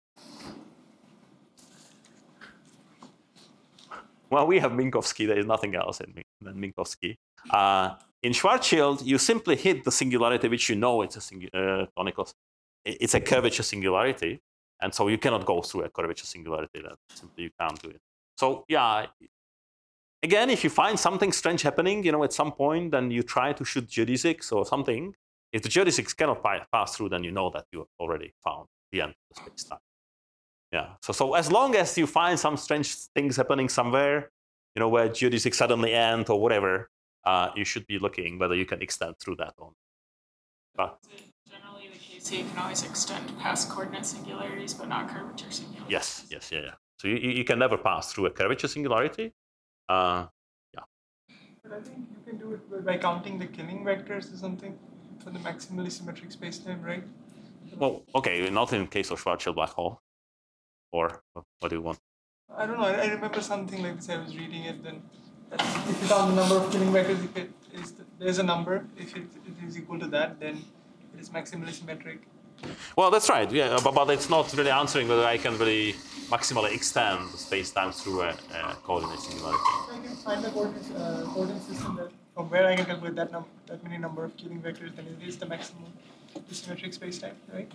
well, we have Minkowski. There is nothing else than Minkowski. In Schwarzschild, you simply hit the singularity, which you know it's a conical. It's a curvature singularity, and so you cannot go through a curvature singularity. That simply you can't do it. So yeah, again, if you find something strange happening, at some point, then you try to shoot geodesics or something. If the geodesics cannot pass through, then you know that you already found the end of the space-time. Yeah. So as long as you find some strange things happening somewhere, where geodesics suddenly end or whatever, you should be looking whether you can extend through that or not. Is it generally the case that you can always extend past coordinate singularities, but not curvature singularities? Yes. So you can never pass through a curvature singularity. Yeah. But I think you can do it by counting the killing vectors or something for the maximally symmetric spacetime, right? Well, okay, not in case of Schwarzschild black hole. Or what do you want? I don't know. I remember something like this. I was reading it. Then, if you count the number of killing vectors, if there's a number, if it is equal to that, then it is maximally symmetric. Well, that's right. Yeah, but it's not really answering whether I can really maximally extend space-time through a coordinate singularity. So I can find the coordinate system that from where I can calculate that many number of killing vectors, then it is the maximum symmetric spacetime, right?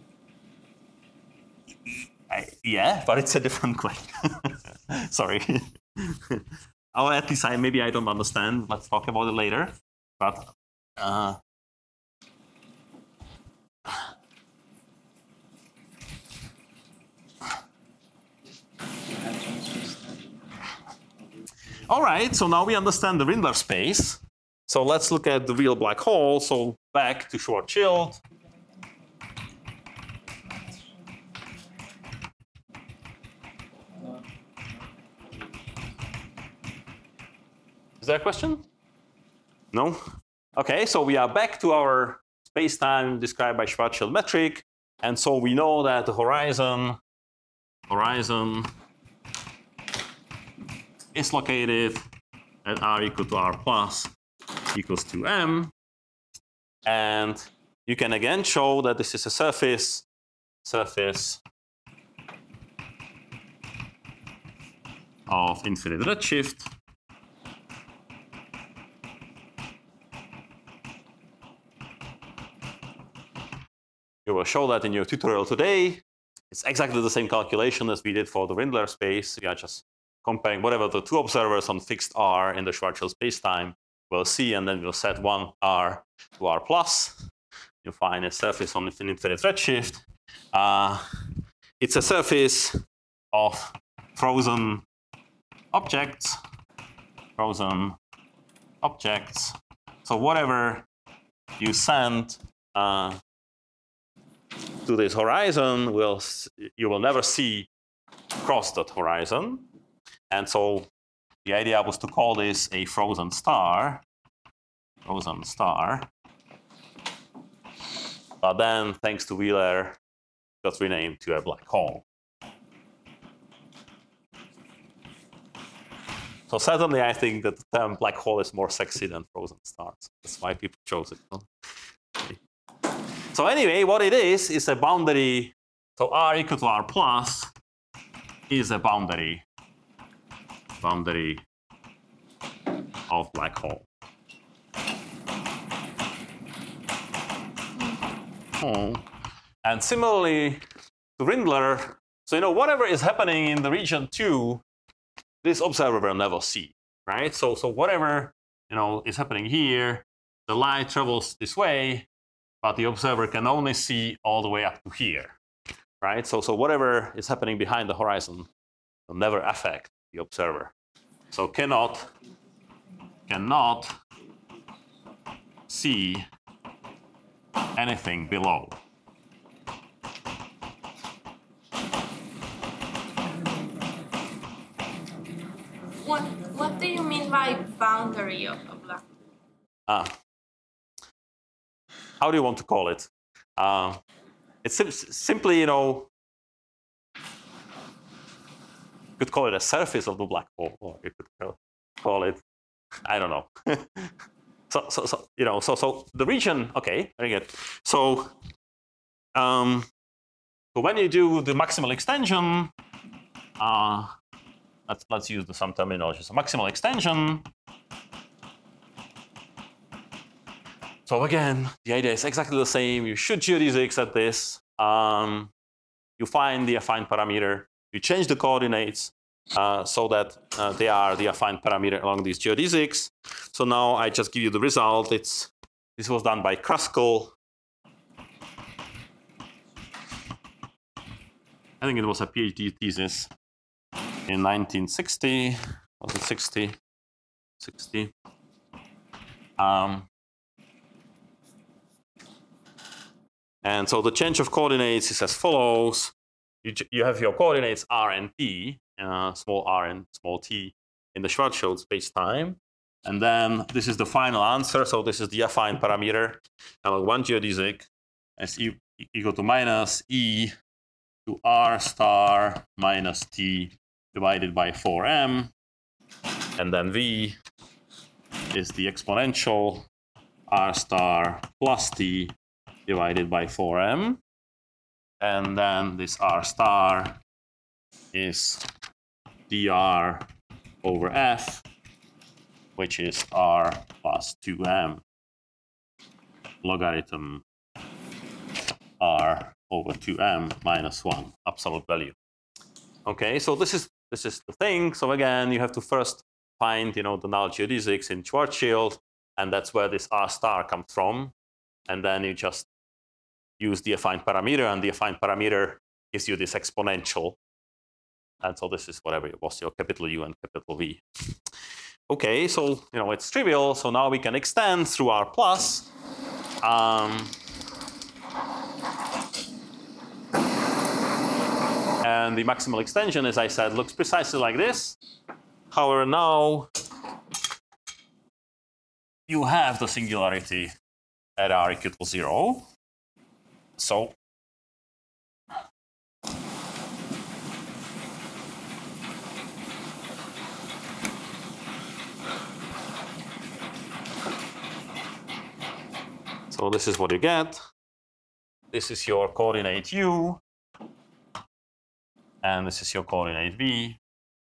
Yeah, but it's a different question. Sorry. Or at least maybe I don't understand. Let's talk about it later. But All right, so now we understand the Rindler space. So let's look at the real black hole. So back to Schwarzschild. Is there a question? No? Okay, so we are back to our space-time described by Schwarzschild metric. And so we know that the horizon is located at r equal to r plus equals to m. And you can again show that this is a surface of infinite redshift. You will show that in your tutorial today. It's exactly the same calculation as we did for the Rindler space. We are just comparing whatever the two observers on fixed r in the Schwarzschild spacetime will see, and then we'll set one r to r plus. You find a surface on infinite redshift. It's a surface of frozen objects. So whatever you send to this horizon, you will never see across that horizon. And so the idea was to call this a frozen star. But then, thanks to Wheeler, it got renamed to a black hole. So certainly I think that the term black hole is more sexy than frozen stars. That's why people chose it. Okay. So anyway, what it is a boundary. So r equal to r plus is a boundary of black hole. And similarly to Rindler, so whatever is happening in the region 2, this observer will never see, right? So whatever is happening here, the light travels this way, but the observer can only see all the way up to here, right? So whatever is happening behind the horizon will never affect the observer. So cannot see anything below. What do you mean by boundary of a black hole? How do you want to call it? It's simply, you could call it a surface of the black hole, or you could call it, I don't know. So the region, okay, very good. So when you do the maximal extension, let's use some terminology. So maximal extension. So again, the idea is exactly the same. You shoot geodesics at this. You find the affine parameter. You change the coordinates so that they are the affine parameter along these geodesics. So now I just give you the result. This was done by Kraskell. I think it was a PhD thesis in 1960. Was it 60? 60. And so the change of coordinates is as follows. You have your coordinates r and t, small r and small t, in the Schwarzschild spacetime. And then this is the final answer. So this is the affine parameter. One geodesic is equal to minus e to r star minus t divided by 4m. And then v is the exponential r star plus t divided by 4m. And then this r star is dr over f, which is r plus 2m logarithm r over 2m minus 1 absolute value. Okay, so this is the thing. So again, you have to first find the null geodesics in Schwarzschild, and that's where this r star comes from. And then you just use the affine parameter, and the affine parameter gives you this exponential And so this is whatever it was, your capital U and capital V. Okay, so it's trivial. So now we can extend through R plus. And the maximal extension, as I said, looks precisely like this. However, now you have the singularity at R equal to 0. So this is what you get. This is your coordinate U. And this is your coordinate V.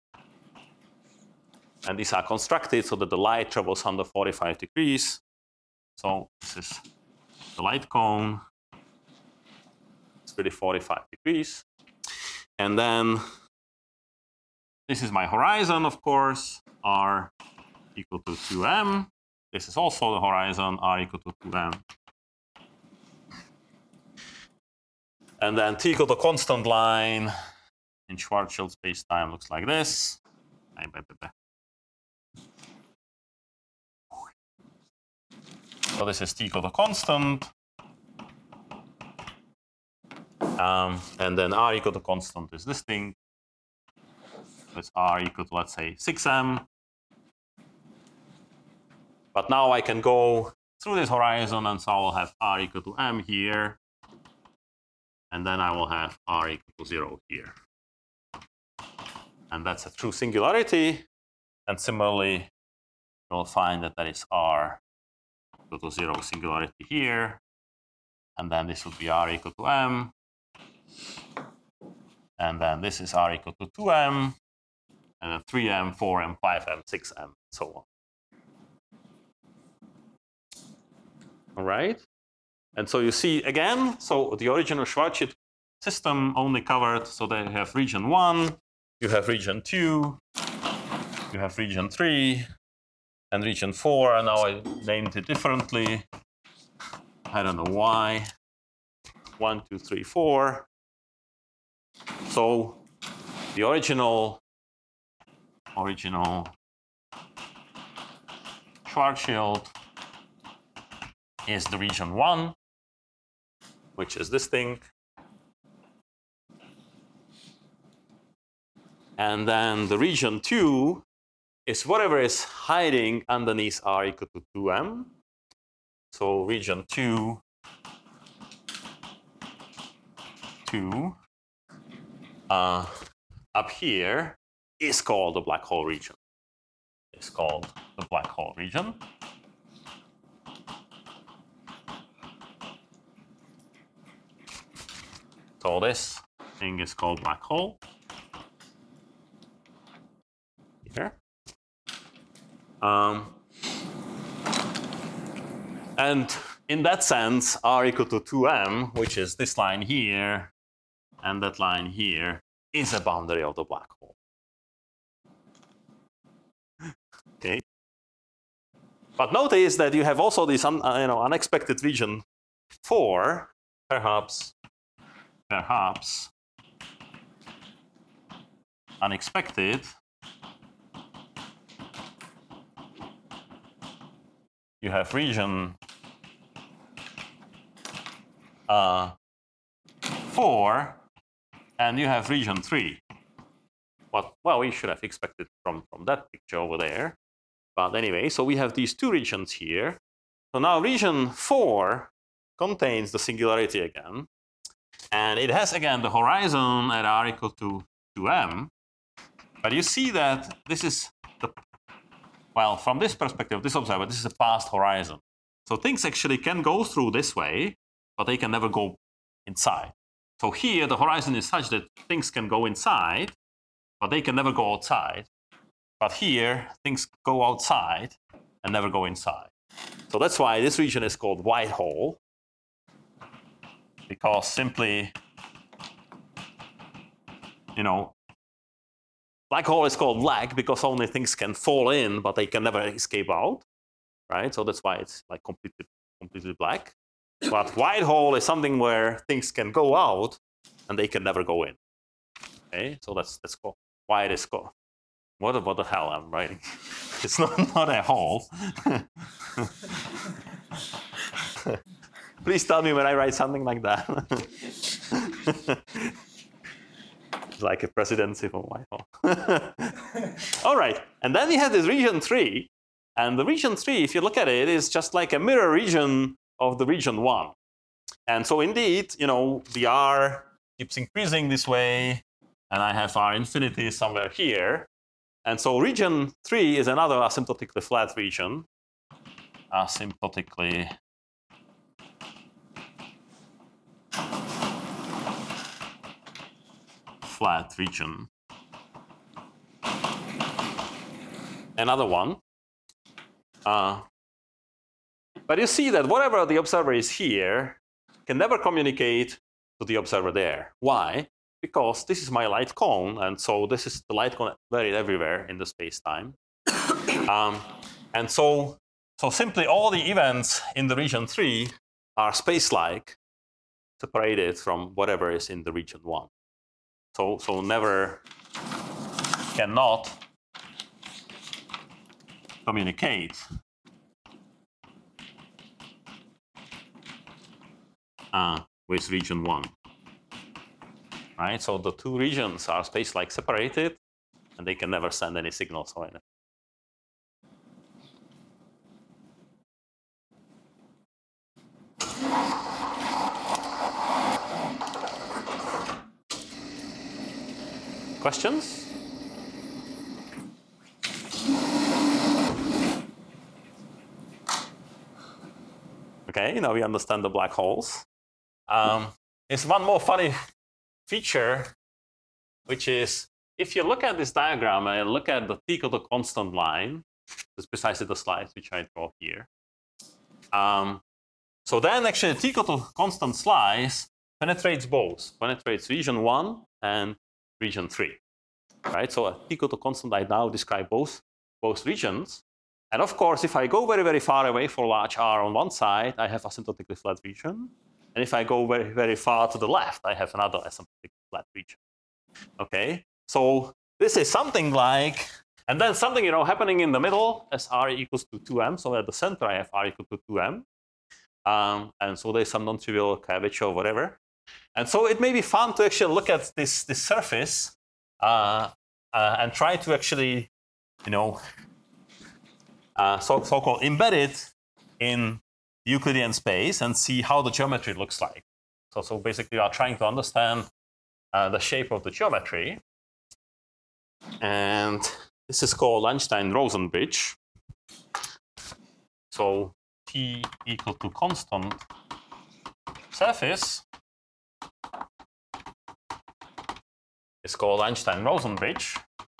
And these are constructed so that the light travels under 45 degrees. So this is the light cone. It's really 45 degrees. And then this is my horizon, of course, R equal to 2m. This is also the horizon, R equal to 2m. And then T equal to constant line in Schwarzschild space-time looks like this. So this is T equal to constant. And then R equal to constant is this thing. It's R equal to, let's say, 6m. But now I can go through this horizon, and so I will have R equal to m here. And then I will have R equal to 0 here. And that's a true singularity. And similarly, you'll find that that is R equal to 0 singularity here. And then this would be R equal to m. And then this is R equal to 2m. And then 3m, 4m, 5m, 6m, and so on. All right. And so you see again, so the original Schwarzschild system only covered, so they have region 1, you have region 2, you have region 3, and region 4, and now I named it differently. I don't know why. 1, 2, 3, 4. So the original Schwarzschild is the region 1, which is this thing. And then the region 2 is whatever is hiding underneath R equal to 2m. So region 2 up here is called the black hole region. It's called the black hole region. So this thing is called black hole. Here. And in that sense, R equal to 2m, which is this line here, and that line here, is a boundary of the black hole. Okay. But notice that you have also this unexpected region 4, perhaps unexpected. You have region 4, and you have region 3. Well, we should have expected from that picture over there. But anyway, so we have these two regions here. So now region 4 contains the singularity again. And it has, again, the horizon at R equal to 2m. But you see that this is well, from this perspective, this observer, this is a past horizon. So things actually can go through this way, but they can never go inside. So here, the horizon is such that things can go inside, but they can never go outside. But here, things go outside and never go inside. So that's why this region is called white hole, because simply, black hole is called black because only things can fall in, but they can never escape out, right? So that's why it's like completely black. But white hole is something where things can go out and they can never go in. Okay, so that's why it is called. What the hell I'm writing? It's not a hole. Please tell me when I write something like that. It's like a presidency from Whitehall. All right, and then we have this region 3. And the region 3, if you look at it, is just like a mirror region of the region 1. And so indeed, you know, the R keeps increasing this way, and I have R infinity somewhere here. And so region 3 is another asymptotically flat region. Asymptotically flat region. Another one. But you see that whatever the observer is here can never communicate to the observer there. Why? Because this is my light cone, and so this is the light cone varied everywhere in the space-time. And so simply all the events in the region 3 are space-like, separated from whatever is in the region 1. So never, cannot communicate with region 1. Right? So the two regions are space-like separated, and they can never send any signals or anything. Questions? Okay, now we understand the black holes. There's one more funny feature, which is if you look at this diagram and look at the t equal to constant line, that's precisely the slides which I draw here. So then actually t equal to constant slice penetrates both, penetrates region 1 and region 3. Right? So at t equal to constant, I now describe both regions. And of course, if I go very, very far away for large R on one side, I have asymptotically flat region. And if I go very, very far to the left, I have another asymptotically flat region. Okay, so this is something like, and then something, you know, happening in the middle as R equals to 2m. So at the center, I have R equal to 2m. And so there's some non-trivial curvature or whatever. And so it may be fun to actually look at this surface and try to actually, you know, so-called embed it in Euclidean space and see how the geometry looks like. So basically, we are trying to understand the shape of the geometry. And this is called Einstein-Rosen bridge. So t equal to constant surface is called Einstein-Rosen bridge.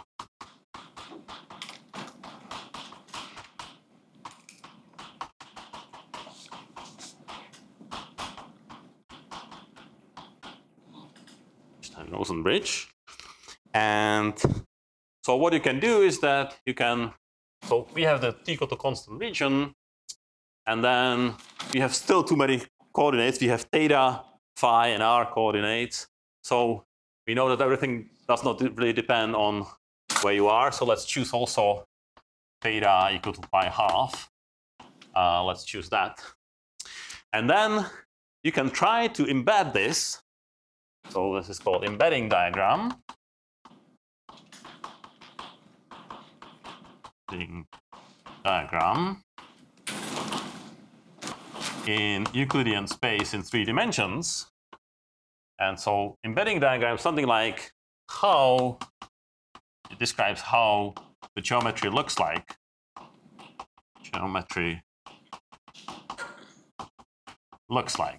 Einstein-Rosen bridge. And so what you can do is that you can, so we have the t equal to constant region, and then we have still too many coordinates. We have theta, phi, and r coordinates. So we know that everything does not really depend on where you are. So let's choose also theta equal to pi half. Let's choose that. And then you can try to embed this. So this is called embedding diagram. In Euclidean space in 3 dimensions. And so embedding diagram is something like how it describes how the geometry looks like. Geometry looks like.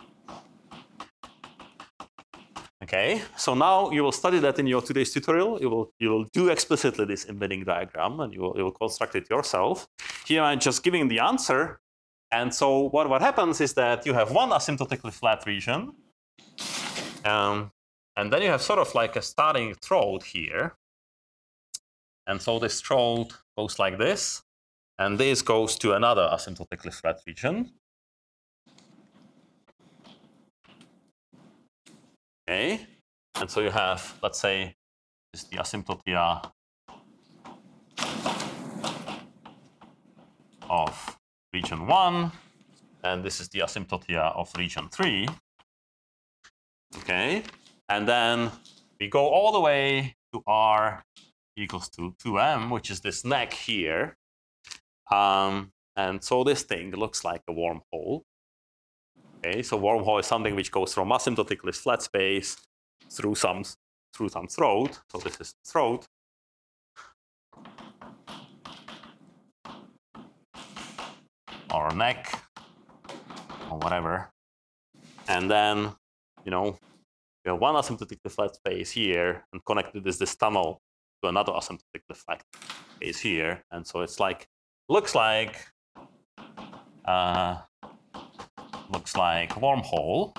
Okay, so now you will study that in your today's tutorial. You will do explicitly this embedding diagram, and you will construct it yourself. Here I'm just giving the answer. And so what happens is that you have one asymptotically flat region. And then you have sort of like a starting throat here. And so this throat goes like this. And this goes to another asymptotically flat region. Okay. And so you have, let's say, is the asymptotia of region 1, and this is the asymptotia of region 3. Okay, and then we go all the way to R equals to 2m, which is this neck here. And so this thing looks like a wormhole. Okay, so wormhole is something which goes from asymptotically flat space through some throat. So this is throat. Or neck, or whatever. And then, you know, we have one asymptotically flat space here, and connected is this tunnel to another asymptotically flat space here. And so it's like, looks like wormhole.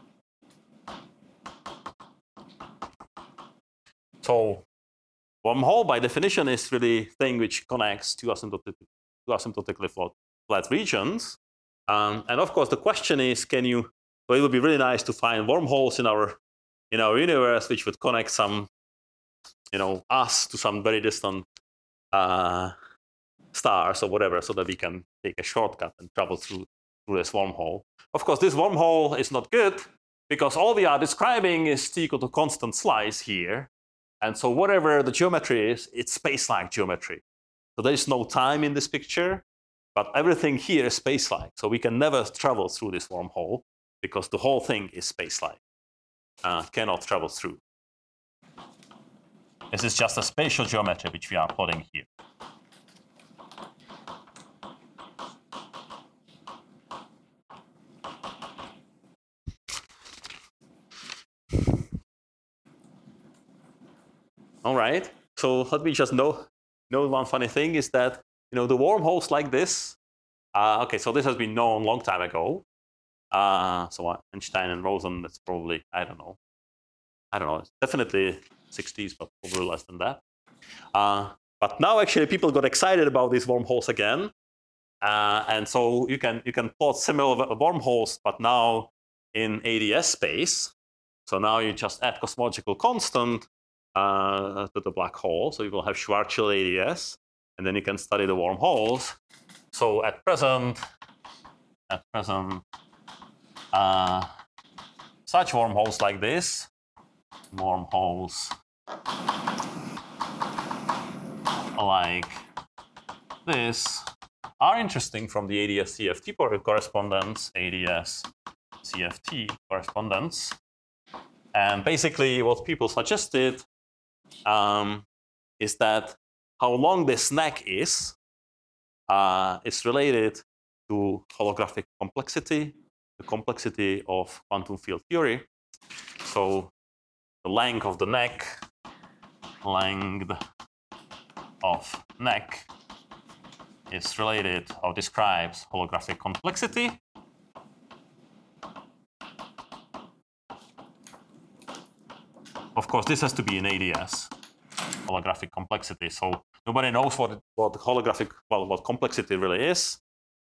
So wormhole by definition is really thing which connects two asymptotically flat regions. And of course the question is, can you, well, it would be really nice to find wormholes in our universe which would connect some, you know, us to some very distant stars or whatever, so that we can take a shortcut and travel through this wormhole. Of course, this wormhole is not good because all we are describing is t equal to constant slice here. And so whatever the geometry is, it's space-like geometry. So there is no time in this picture, but everything here is space-like. So we can never travel through this wormhole because the whole thing is space-like. Cannot travel through. This is just a spatial geometry which we are plotting here. All right, so let me just know one funny thing is that, you know, the wormholes like this, okay, so this has been known a long time ago. So Einstein and Rosen, that's probably, I don't know, it's definitely 60s, but probably less than that. But now actually people got excited about these wormholes again. And so you can plot similar wormholes, but now in ADS space. So now you just add cosmological constant to the black hole. So you will have Schwarzschild ADS, and then you can study the wormholes. So at present, such wormholes like this, wormholes like this, are interesting from the ADS-CFT correspondence, ADS-CFT correspondence. And basically what people suggested is that how long this neck is related to holographic complexity, the complexity of quantum field theory. So the length of the neck, is related or describes holographic complexity. Of course, this has to be in ADS, holographic complexity. So nobody knows what complexity really is.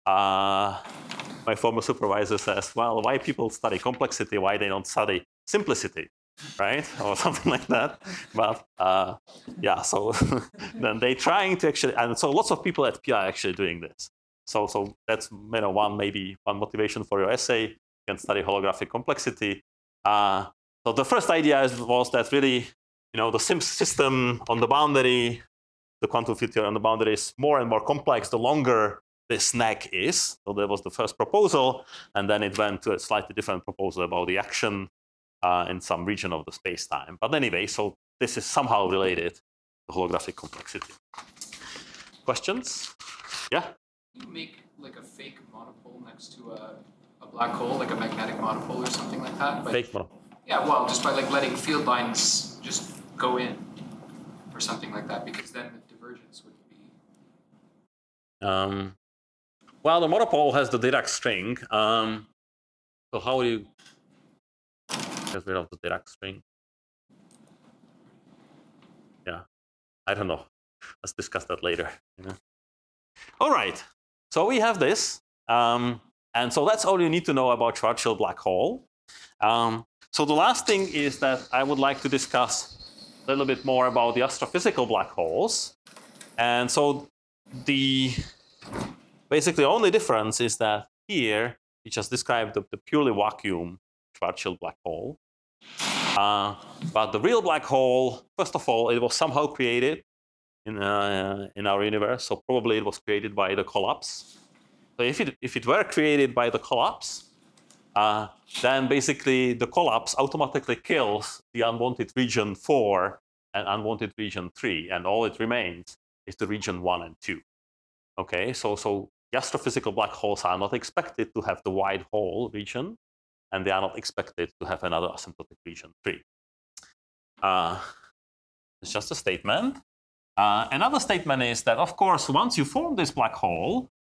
My former supervisor says, well, why people study complexity, why they don't study simplicity, right? Or something like that. But yeah, so then they're trying to actually, and so lots of people at PI are actually doing this. So that's, you know, one motivation for your essay. You can study holographic complexity. So the first idea was that really, you know, the system on the boundary, the quantum field theory on the boundary is more and more complex the longer this neck is. So that was the first proposal, and then it went to a slightly different proposal about the action in some region of the space-time. But anyway, so this is somehow related to holographic complexity. Questions? Yeah? Can you make like a fake monopole next to a black hole, like a magnetic monopole or something like that? But, Fake monopole. yeah, well, just by like letting field lines just go in or something like that, because then the divergence would be... Well, the monopole has the Dirac string. So how do you get rid of the Dirac string? Yeah, I don't know. Let's discuss that later. You know? All right, so we have this. And so that's all you need to know about Schwarzschild black hole. So the last thing is that I would like to discuss a little bit more about the astrophysical black holes. And so the basically only difference is that here we just described the purely vacuum Schwarzschild black hole. But the real black hole, first of all, it was somehow created in our universe. So probably it was created by the collapse. So if it were created by the collapse, then basically the collapse automatically kills the unwanted region 4 and unwanted region 3, and all it remains is the region 1 and 2. Okay, so the astrophysical black holes are not expected to have the wide hole region, and they are not expected to have another asymptotic region 3. It's just a statement. Another statement is that, of course, once you form this black hole,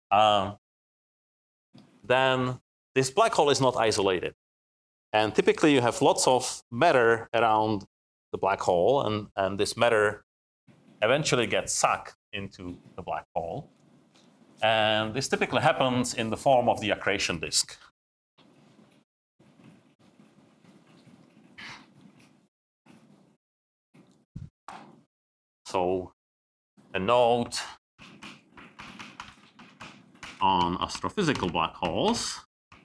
then this black hole is not isolated. And typically you have lots of matter around the black hole, and this matter eventually gets sucked into the black hole. And this typically happens in the form of the accretion disk. So a note on astrophysical black holes.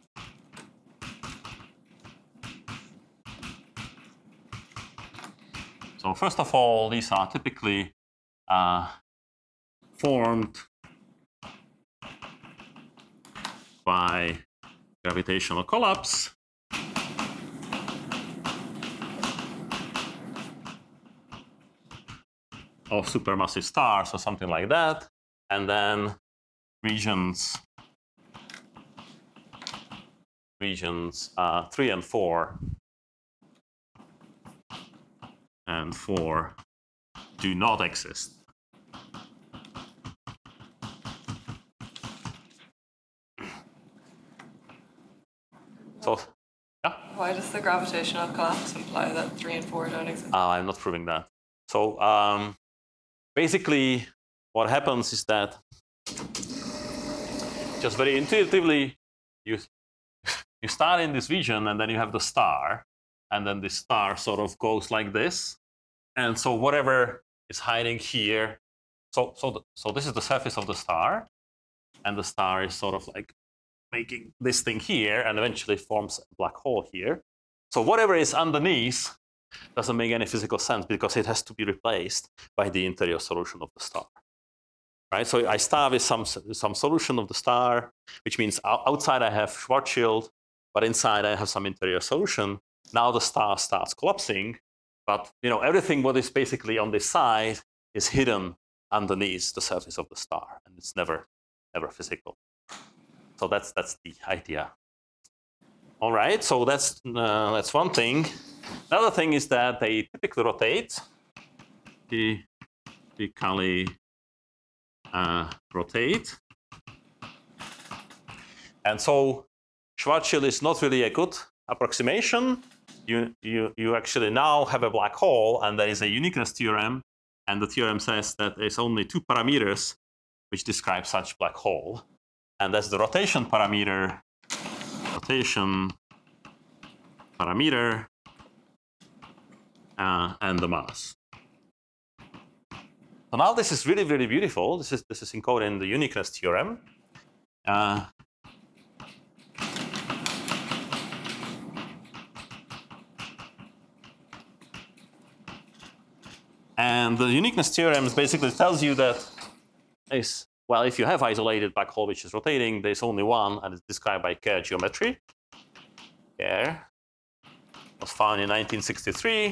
So first of all, these are typically formed by gravitational collapse. Of supermassive stars or something like that, and then regions 3 and 4 do not exist. So, yeah? Why does the gravitational collapse imply that 3 and 4 don't exist? I'm not proving that. So basically, what happens is that just very intuitively, you start in this region, and then you have the star, and then the star sort of goes like this, and so whatever is hiding here. So this is the surface of the star, and the star is sort of like making this thing here, and eventually forms a black hole here. So whatever is underneath doesn't make any physical sense because it has to be replaced by the interior solution of the star. Right? So I start with some solution of the star, which means outside I have Schwarzschild, but inside I have some interior solution. Now the star starts collapsing, but everything what is basically on this side is hidden underneath the surface of the star, and it's never physical. So that's the idea. All right, so that's one thing. Another thing is that they typically rotate. Typically rotate. And so Schwarzschild is not really a good approximation. You actually now have a black hole, and there is a uniqueness theorem, and the theorem says that there's only 2 parameters which describe such black hole, and that's the rotation parameter, and the mass. So now this is really, really beautiful. This is encoded in the uniqueness theorem. And the uniqueness theorem basically tells you that if you have isolated black hole which is rotating, there's only one, and it's described by Kerr geometry. Kerr was found in 1963,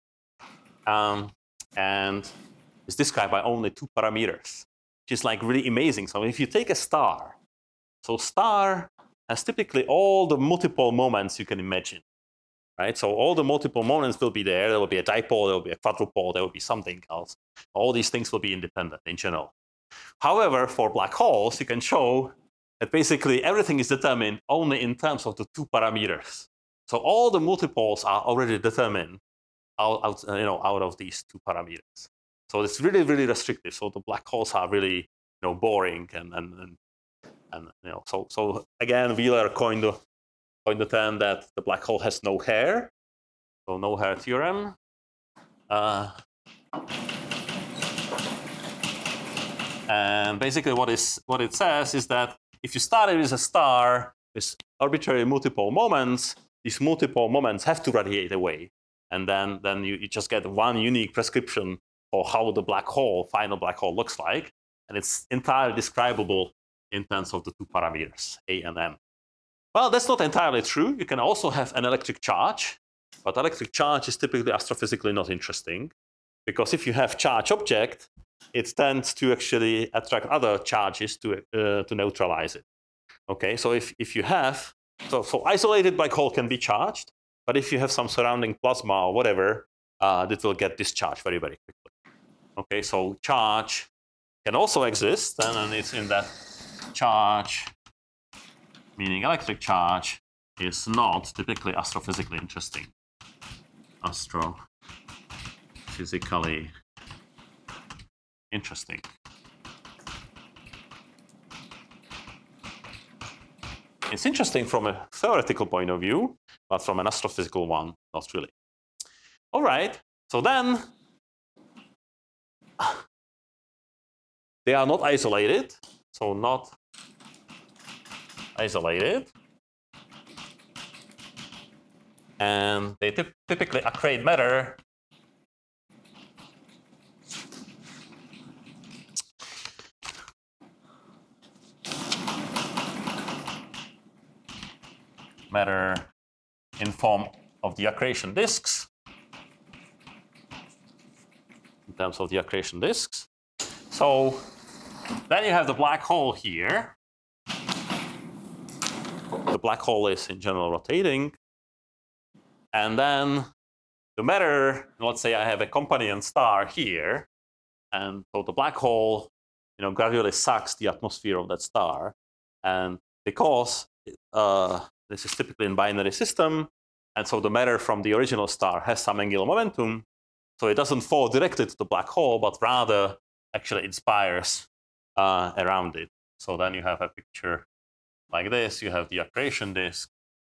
and it's described by only 2 parameters, which is like really amazing. So if you take a star, so star has typically all the multiple moments you can imagine. Right? So all the multiple moments will be there. There will be a dipole, there will be a quadrupole, there will be something else. All these things will be independent in general. However, for black holes, you can show that basically everything is determined only in terms of the 2 parameters. So all the multiples are already determined out of these 2 parameters. So it's really, really restrictive. So the black holes are really boring and so again, Wheeler coined the term that the black hole has no hair, so no hair theorem. And basically what it says is that if you started with a star with arbitrary multiple moments, these multiple moments have to radiate away. And then you just get one unique prescription for how the final black hole looks like. And it's entirely describable in terms of the two parameters, A and M. Well, that's not entirely true. You can also have an electric charge, but electric charge is typically astrophysically not interesting, because if you have charge object, it tends to actually attract other charges to neutralize it. Okay, so if you have, so isolated black hole can be charged, but if you have some surrounding plasma or whatever, it will get discharged very, very quickly. Okay, so charge can also exist, and it's in that charge, meaning electric charge, is not typically astrophysically interesting. Astrophysically interesting. It's interesting from a theoretical point of view, but from an astrophysical one, not really. All right, so then they are not isolated, so not isolated. And they typically accrete matter in form of the accretion disks, in terms of the accretion disks. So then you have the black hole here. The black hole is in general rotating. And then the matter, let's say I have a companion star here, and so the black hole, gradually sucks the atmosphere of that star. And because this is typically in binary system, and so the matter from the original star has some angular momentum, so it doesn't fall directly to the black hole, but rather actually inspires around it. So then you have a picture like this. You have the accretion disk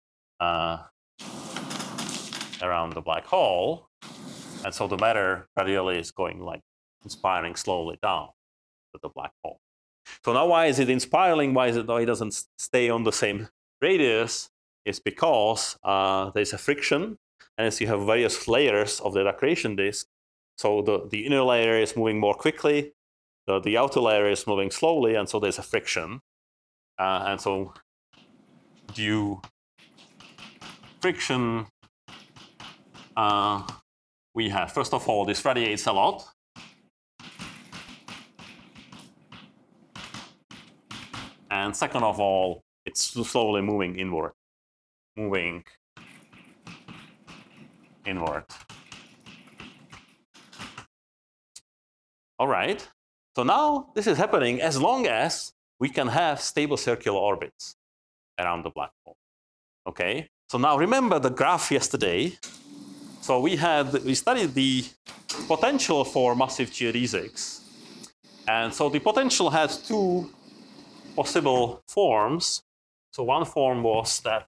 around the black hole, and so the matter gradually is going like inspiring slowly down to the black hole. So now why is it inspiraling? Why is it though it doesn't stay on the same radius? Is because there's a friction, and as you have various layers of the accretion disk, so the inner layer is moving more quickly, the outer layer is moving slowly, and so there's a friction. And so due friction, we have, first of all, this radiates a lot. And second of all, it's slowly moving inward. All right. So now this is happening as long as we can have stable circular orbits around the black hole. Okay. So now remember the graph yesterday. So we studied the potential for massive geodesics. And so the potential had two possible forms. So one form was that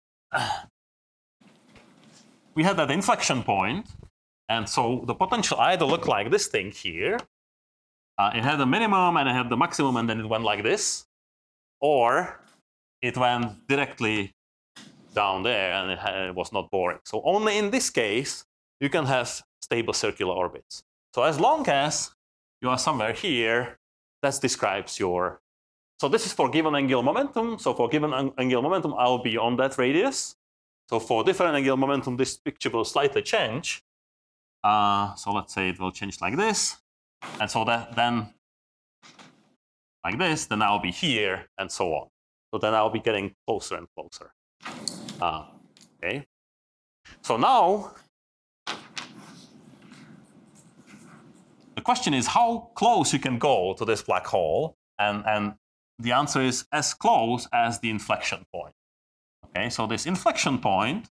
we had that inflection point, and so the potential either looked like this thing here. It had a minimum and it had the maximum, and then it went like this, or it went directly down there and it was not boring. So only in this case you can have stable circular orbits. So as long as you are somewhere here, that describes your. So this is for given angular momentum. So for given angular momentum, I'll be on that radius. So for different angular momentum, this picture will slightly change. So let's say it will change like this. And so that then, like this, then I'll be here, and so on. So then I'll be getting closer and closer. Okay. So now, the question is how close you can go to this black hole, and the answer is as close as the inflection point. Okay, so this inflection point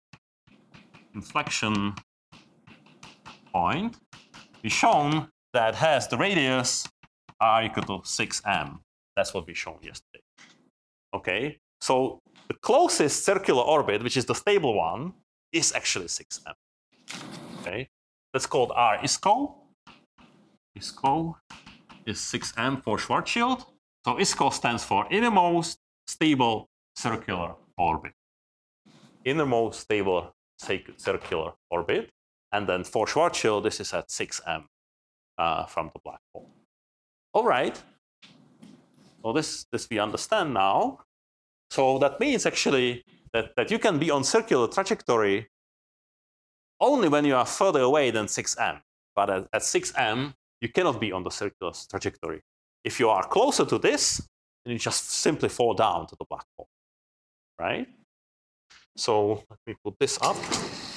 is shown that has the radius r equal to 6m. That's what we shown yesterday. Okay, so the closest circular orbit, which is the stable one, is actually 6m. Okay, That's called R ISCO. ISCO is 6m for Schwarzschild. So ISCO stands for innermost stable circular orbit. Innermost stable circular orbit. And then for Schwarzschild, this is at 6m from the black hole. All right. So this we understand now. So that means actually that you can be on circular trajectory only when you are further away than 6m. But at 6m, you cannot be on the circular trajectory. If you are closer to this, then you just simply fall down to the black hole, right? So let me put this up.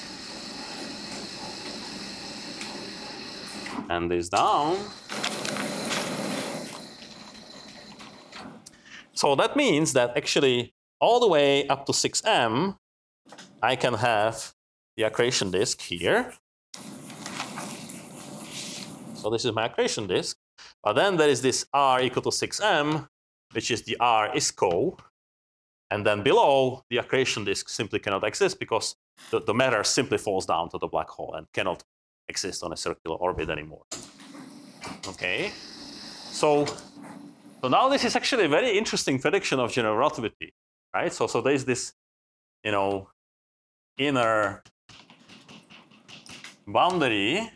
And this down. So that means that actually all the way up to 6m, I can have the accretion disk here. So this is my accretion disk. But then there is this R equal to 6m, which is the R ISCO. And then below, the accretion disk simply cannot exist because the matter simply falls down to the black hole and cannot exist on a circular orbit anymore. Okay, so now this is actually a very interesting prediction of general relativity, right? So there's this, inner boundary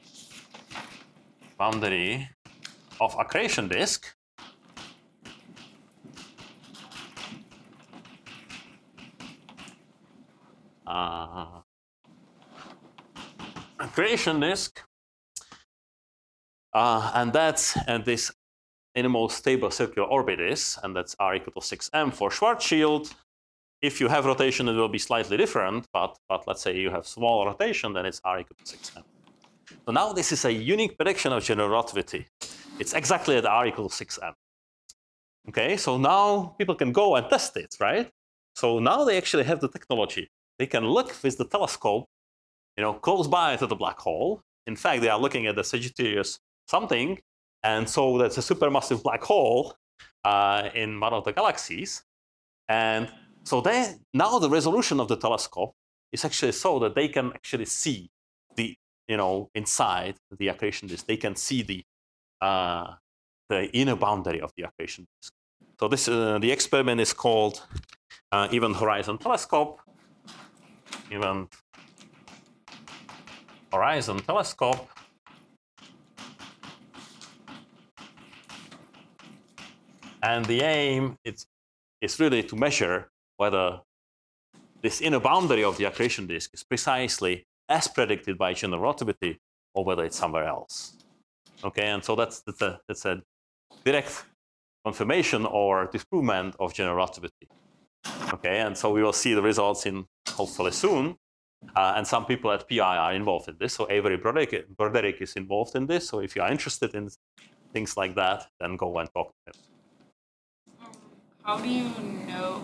of accretion disk. Accretion disk, and this innermost stable circular orbit is, and that's R equal to 6m for Schwarzschild. If you have rotation, it will be slightly different, but let's say you have small rotation, then it's R equal to 6m. So now this is a unique prediction of general relativity. It's exactly at R equal to 6m. Okay, so now people can go and test it, right? So now they actually have the technology. They can look with the telescope, close by to the black hole. In fact, they are looking at the Sagittarius something, and so that's a supermassive black hole in one of the galaxies. And so now the resolution of the telescope is actually so that they can actually see the, inside the accretion disk. They can see the inner boundary of the accretion disk. So this the experiment is called Event Horizon Telescope. Event Horizon Telescope. And the aim is really to measure whether this inner boundary of the accretion disk is precisely as predicted by general relativity or whether it's somewhere else. Okay, and so that's a direct confirmation or disprovement of general relativity. Okay, and so we will see the results in hopefully soon. And some people at PI are involved in this. So Avery Broderick is involved in this. So if you are interested in things like that, then go and talk to him. How do you know,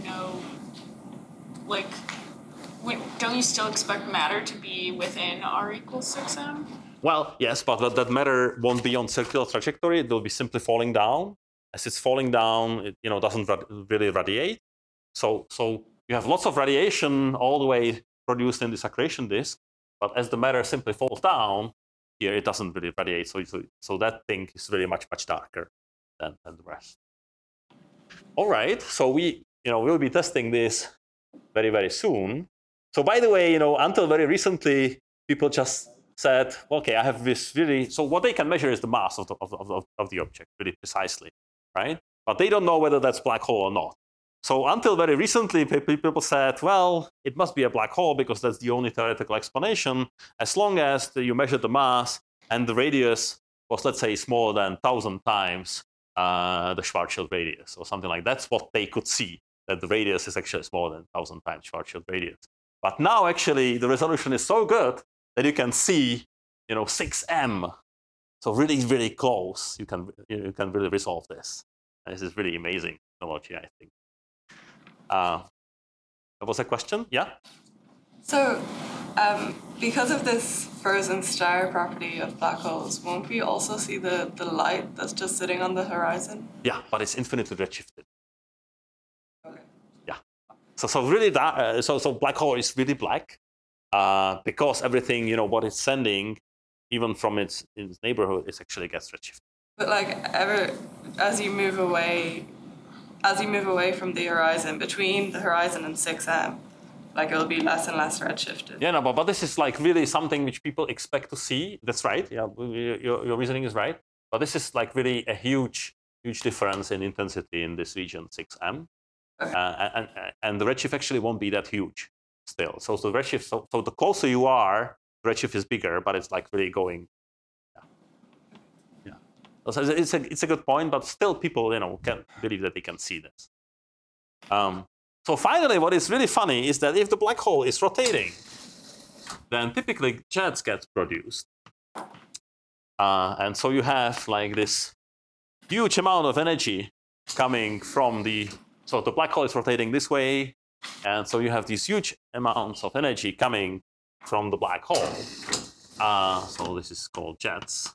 don't you still expect matter to be within R equals 6m? Well, yes, but that matter won't be on circular trajectory. It will be simply falling down. As it's falling down, it doesn't really radiate. So you have lots of radiation all the way produced in this accretion disk, but as the matter simply falls down, here it doesn't really radiate. So that thing is really much darker than the rest. All right, so we'll be testing this very soon. So by the way, until very recently, people just said, okay, I have this really. So what they can measure is the mass of the object really precisely, right? But they don't know whether that's black hole or not. So until very recently, people said, well, it must be a black hole because that's the only theoretical explanation, as long as you measure the mass and the radius was, let's say, smaller than 1,000 times the Schwarzschild radius or something like that. That's what they could see, that the radius is actually smaller than 1,000 times Schwarzschild radius. But now actually the resolution is so good that you can see 6m. So really close. You can really resolve this. And this is really amazing technology, I think. There was a question? Yeah? So, because of this frozen star property of black holes, won't we also see the light that's just sitting on the horizon? Yeah, but it's infinitely redshifted. Okay. Yeah. So really, so black hole is really black, because everything, what it's sending, even from its neighborhood, it actually gets redshifted. But like as you move away from the horizon, between the horizon and 6M, like it'll be less and less redshifted. Yeah, no, but this is like really something which people expect to see. That's right. Yeah, your reasoning is right. But this is like really a huge difference in intensity in this region 6M, Okay. and the redshift actually won't be that huge still. So the redshift, so the closer you are, the redshift is bigger, but it's like really going. Yeah. So it's a good point, but still people can't believe that they can see this. So finally, what is really funny is that if the black hole is rotating, then typically jets get produced. And so you have like this huge amount of energy coming from so the black hole is rotating this way, and so you have these huge amounts of energy coming from the black hole. So this is called jets.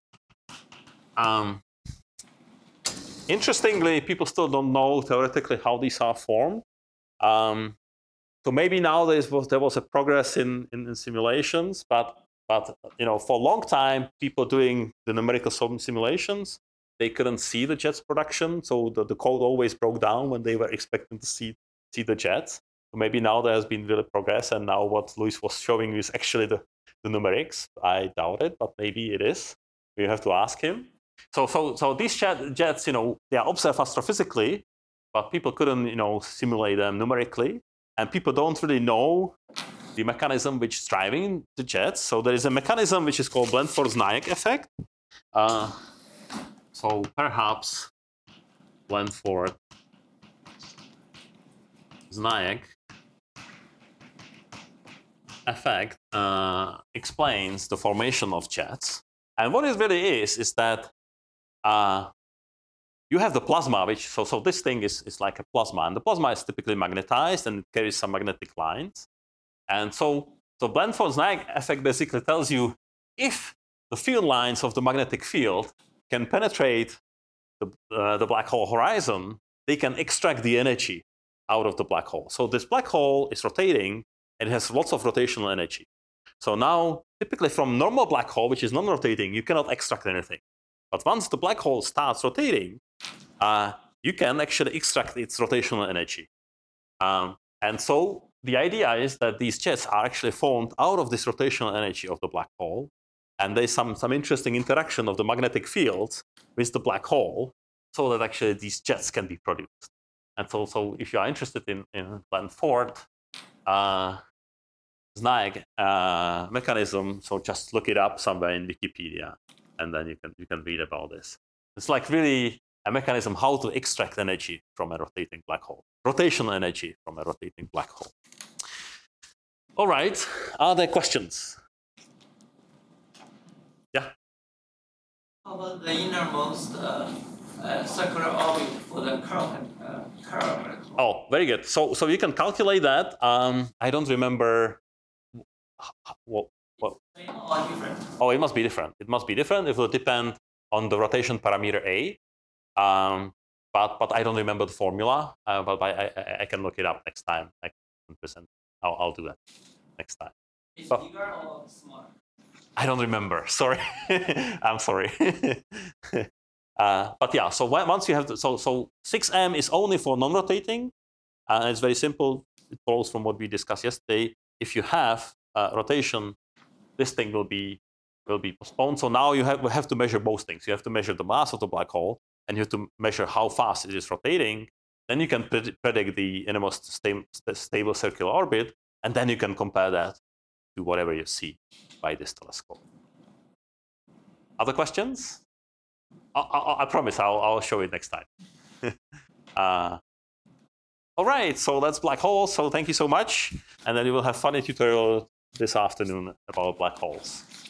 Interestingly, people still don't know theoretically how these are formed. So maybe now there was a progress in simulations, but for a long time, people doing the numerical simulations, they couldn't see the jets production, so the code always broke down when they were expecting to see the jets. So maybe now there has been really progress, and now what Luis was showing you is actually the numerics. I doubt it, but maybe it is. You have to ask him. So these jets, they are observed astrophysically, but people couldn't, simulate them numerically, and people don't really know the mechanism which is driving the jets. So there is a mechanism which is called Blandford-Znajek effect. So perhaps Blandford-Znajek effect explains the formation of jets. And what it really is that you have the plasma, which so this thing is like a plasma, and the plasma is typically magnetized and it carries some magnetic lines. And so Blandford-Znajek effect basically tells you if the field lines of the magnetic field can penetrate the black hole horizon, they can extract the energy out of the black hole. So this black hole is rotating and it has lots of rotational energy. So now, typically from normal black hole, which is non-rotating, you cannot extract anything. But once the black hole starts rotating, you can actually extract its rotational energy. And so the idea is that these jets are actually formed out of this rotational energy of the black hole. And there's some interesting interaction of the magnetic fields with the black hole, so that actually these jets can be produced. And so if you are interested in Blandford-Znajek mechanism, so just look it up somewhere in Wikipedia, and then you can read about this. It's like really a mechanism how to extract energy from a rotating black hole, rotational energy from a rotating black hole. All right, are there questions? Yeah. How about the innermost circular orbit for the current? Oh, very good. So you can calculate that. I don't remember what. Same or different? Oh, it must be different. It must be different. It will depend on the rotation parameter A. But I don't remember the formula. But I can look it up next time. 100%. I'll do that next time. It's bigger or smaller? I don't remember. Sorry. I'm sorry. But yeah, so once you have so 6M is only for non-rotating, and it's very simple. It follows from what we discussed yesterday. If you have rotation, this thing will be postponed. So now you have to measure both things. You have to measure the mass of the black hole, and you have to measure how fast it is rotating. Then you can predict the innermost stable circular orbit, and then you can compare that to whatever you see by this telescope. Other questions? I promise I'll show it next time. All right, so that's black holes. So thank you so much. And then we will have funny tutorial this afternoon about black holes.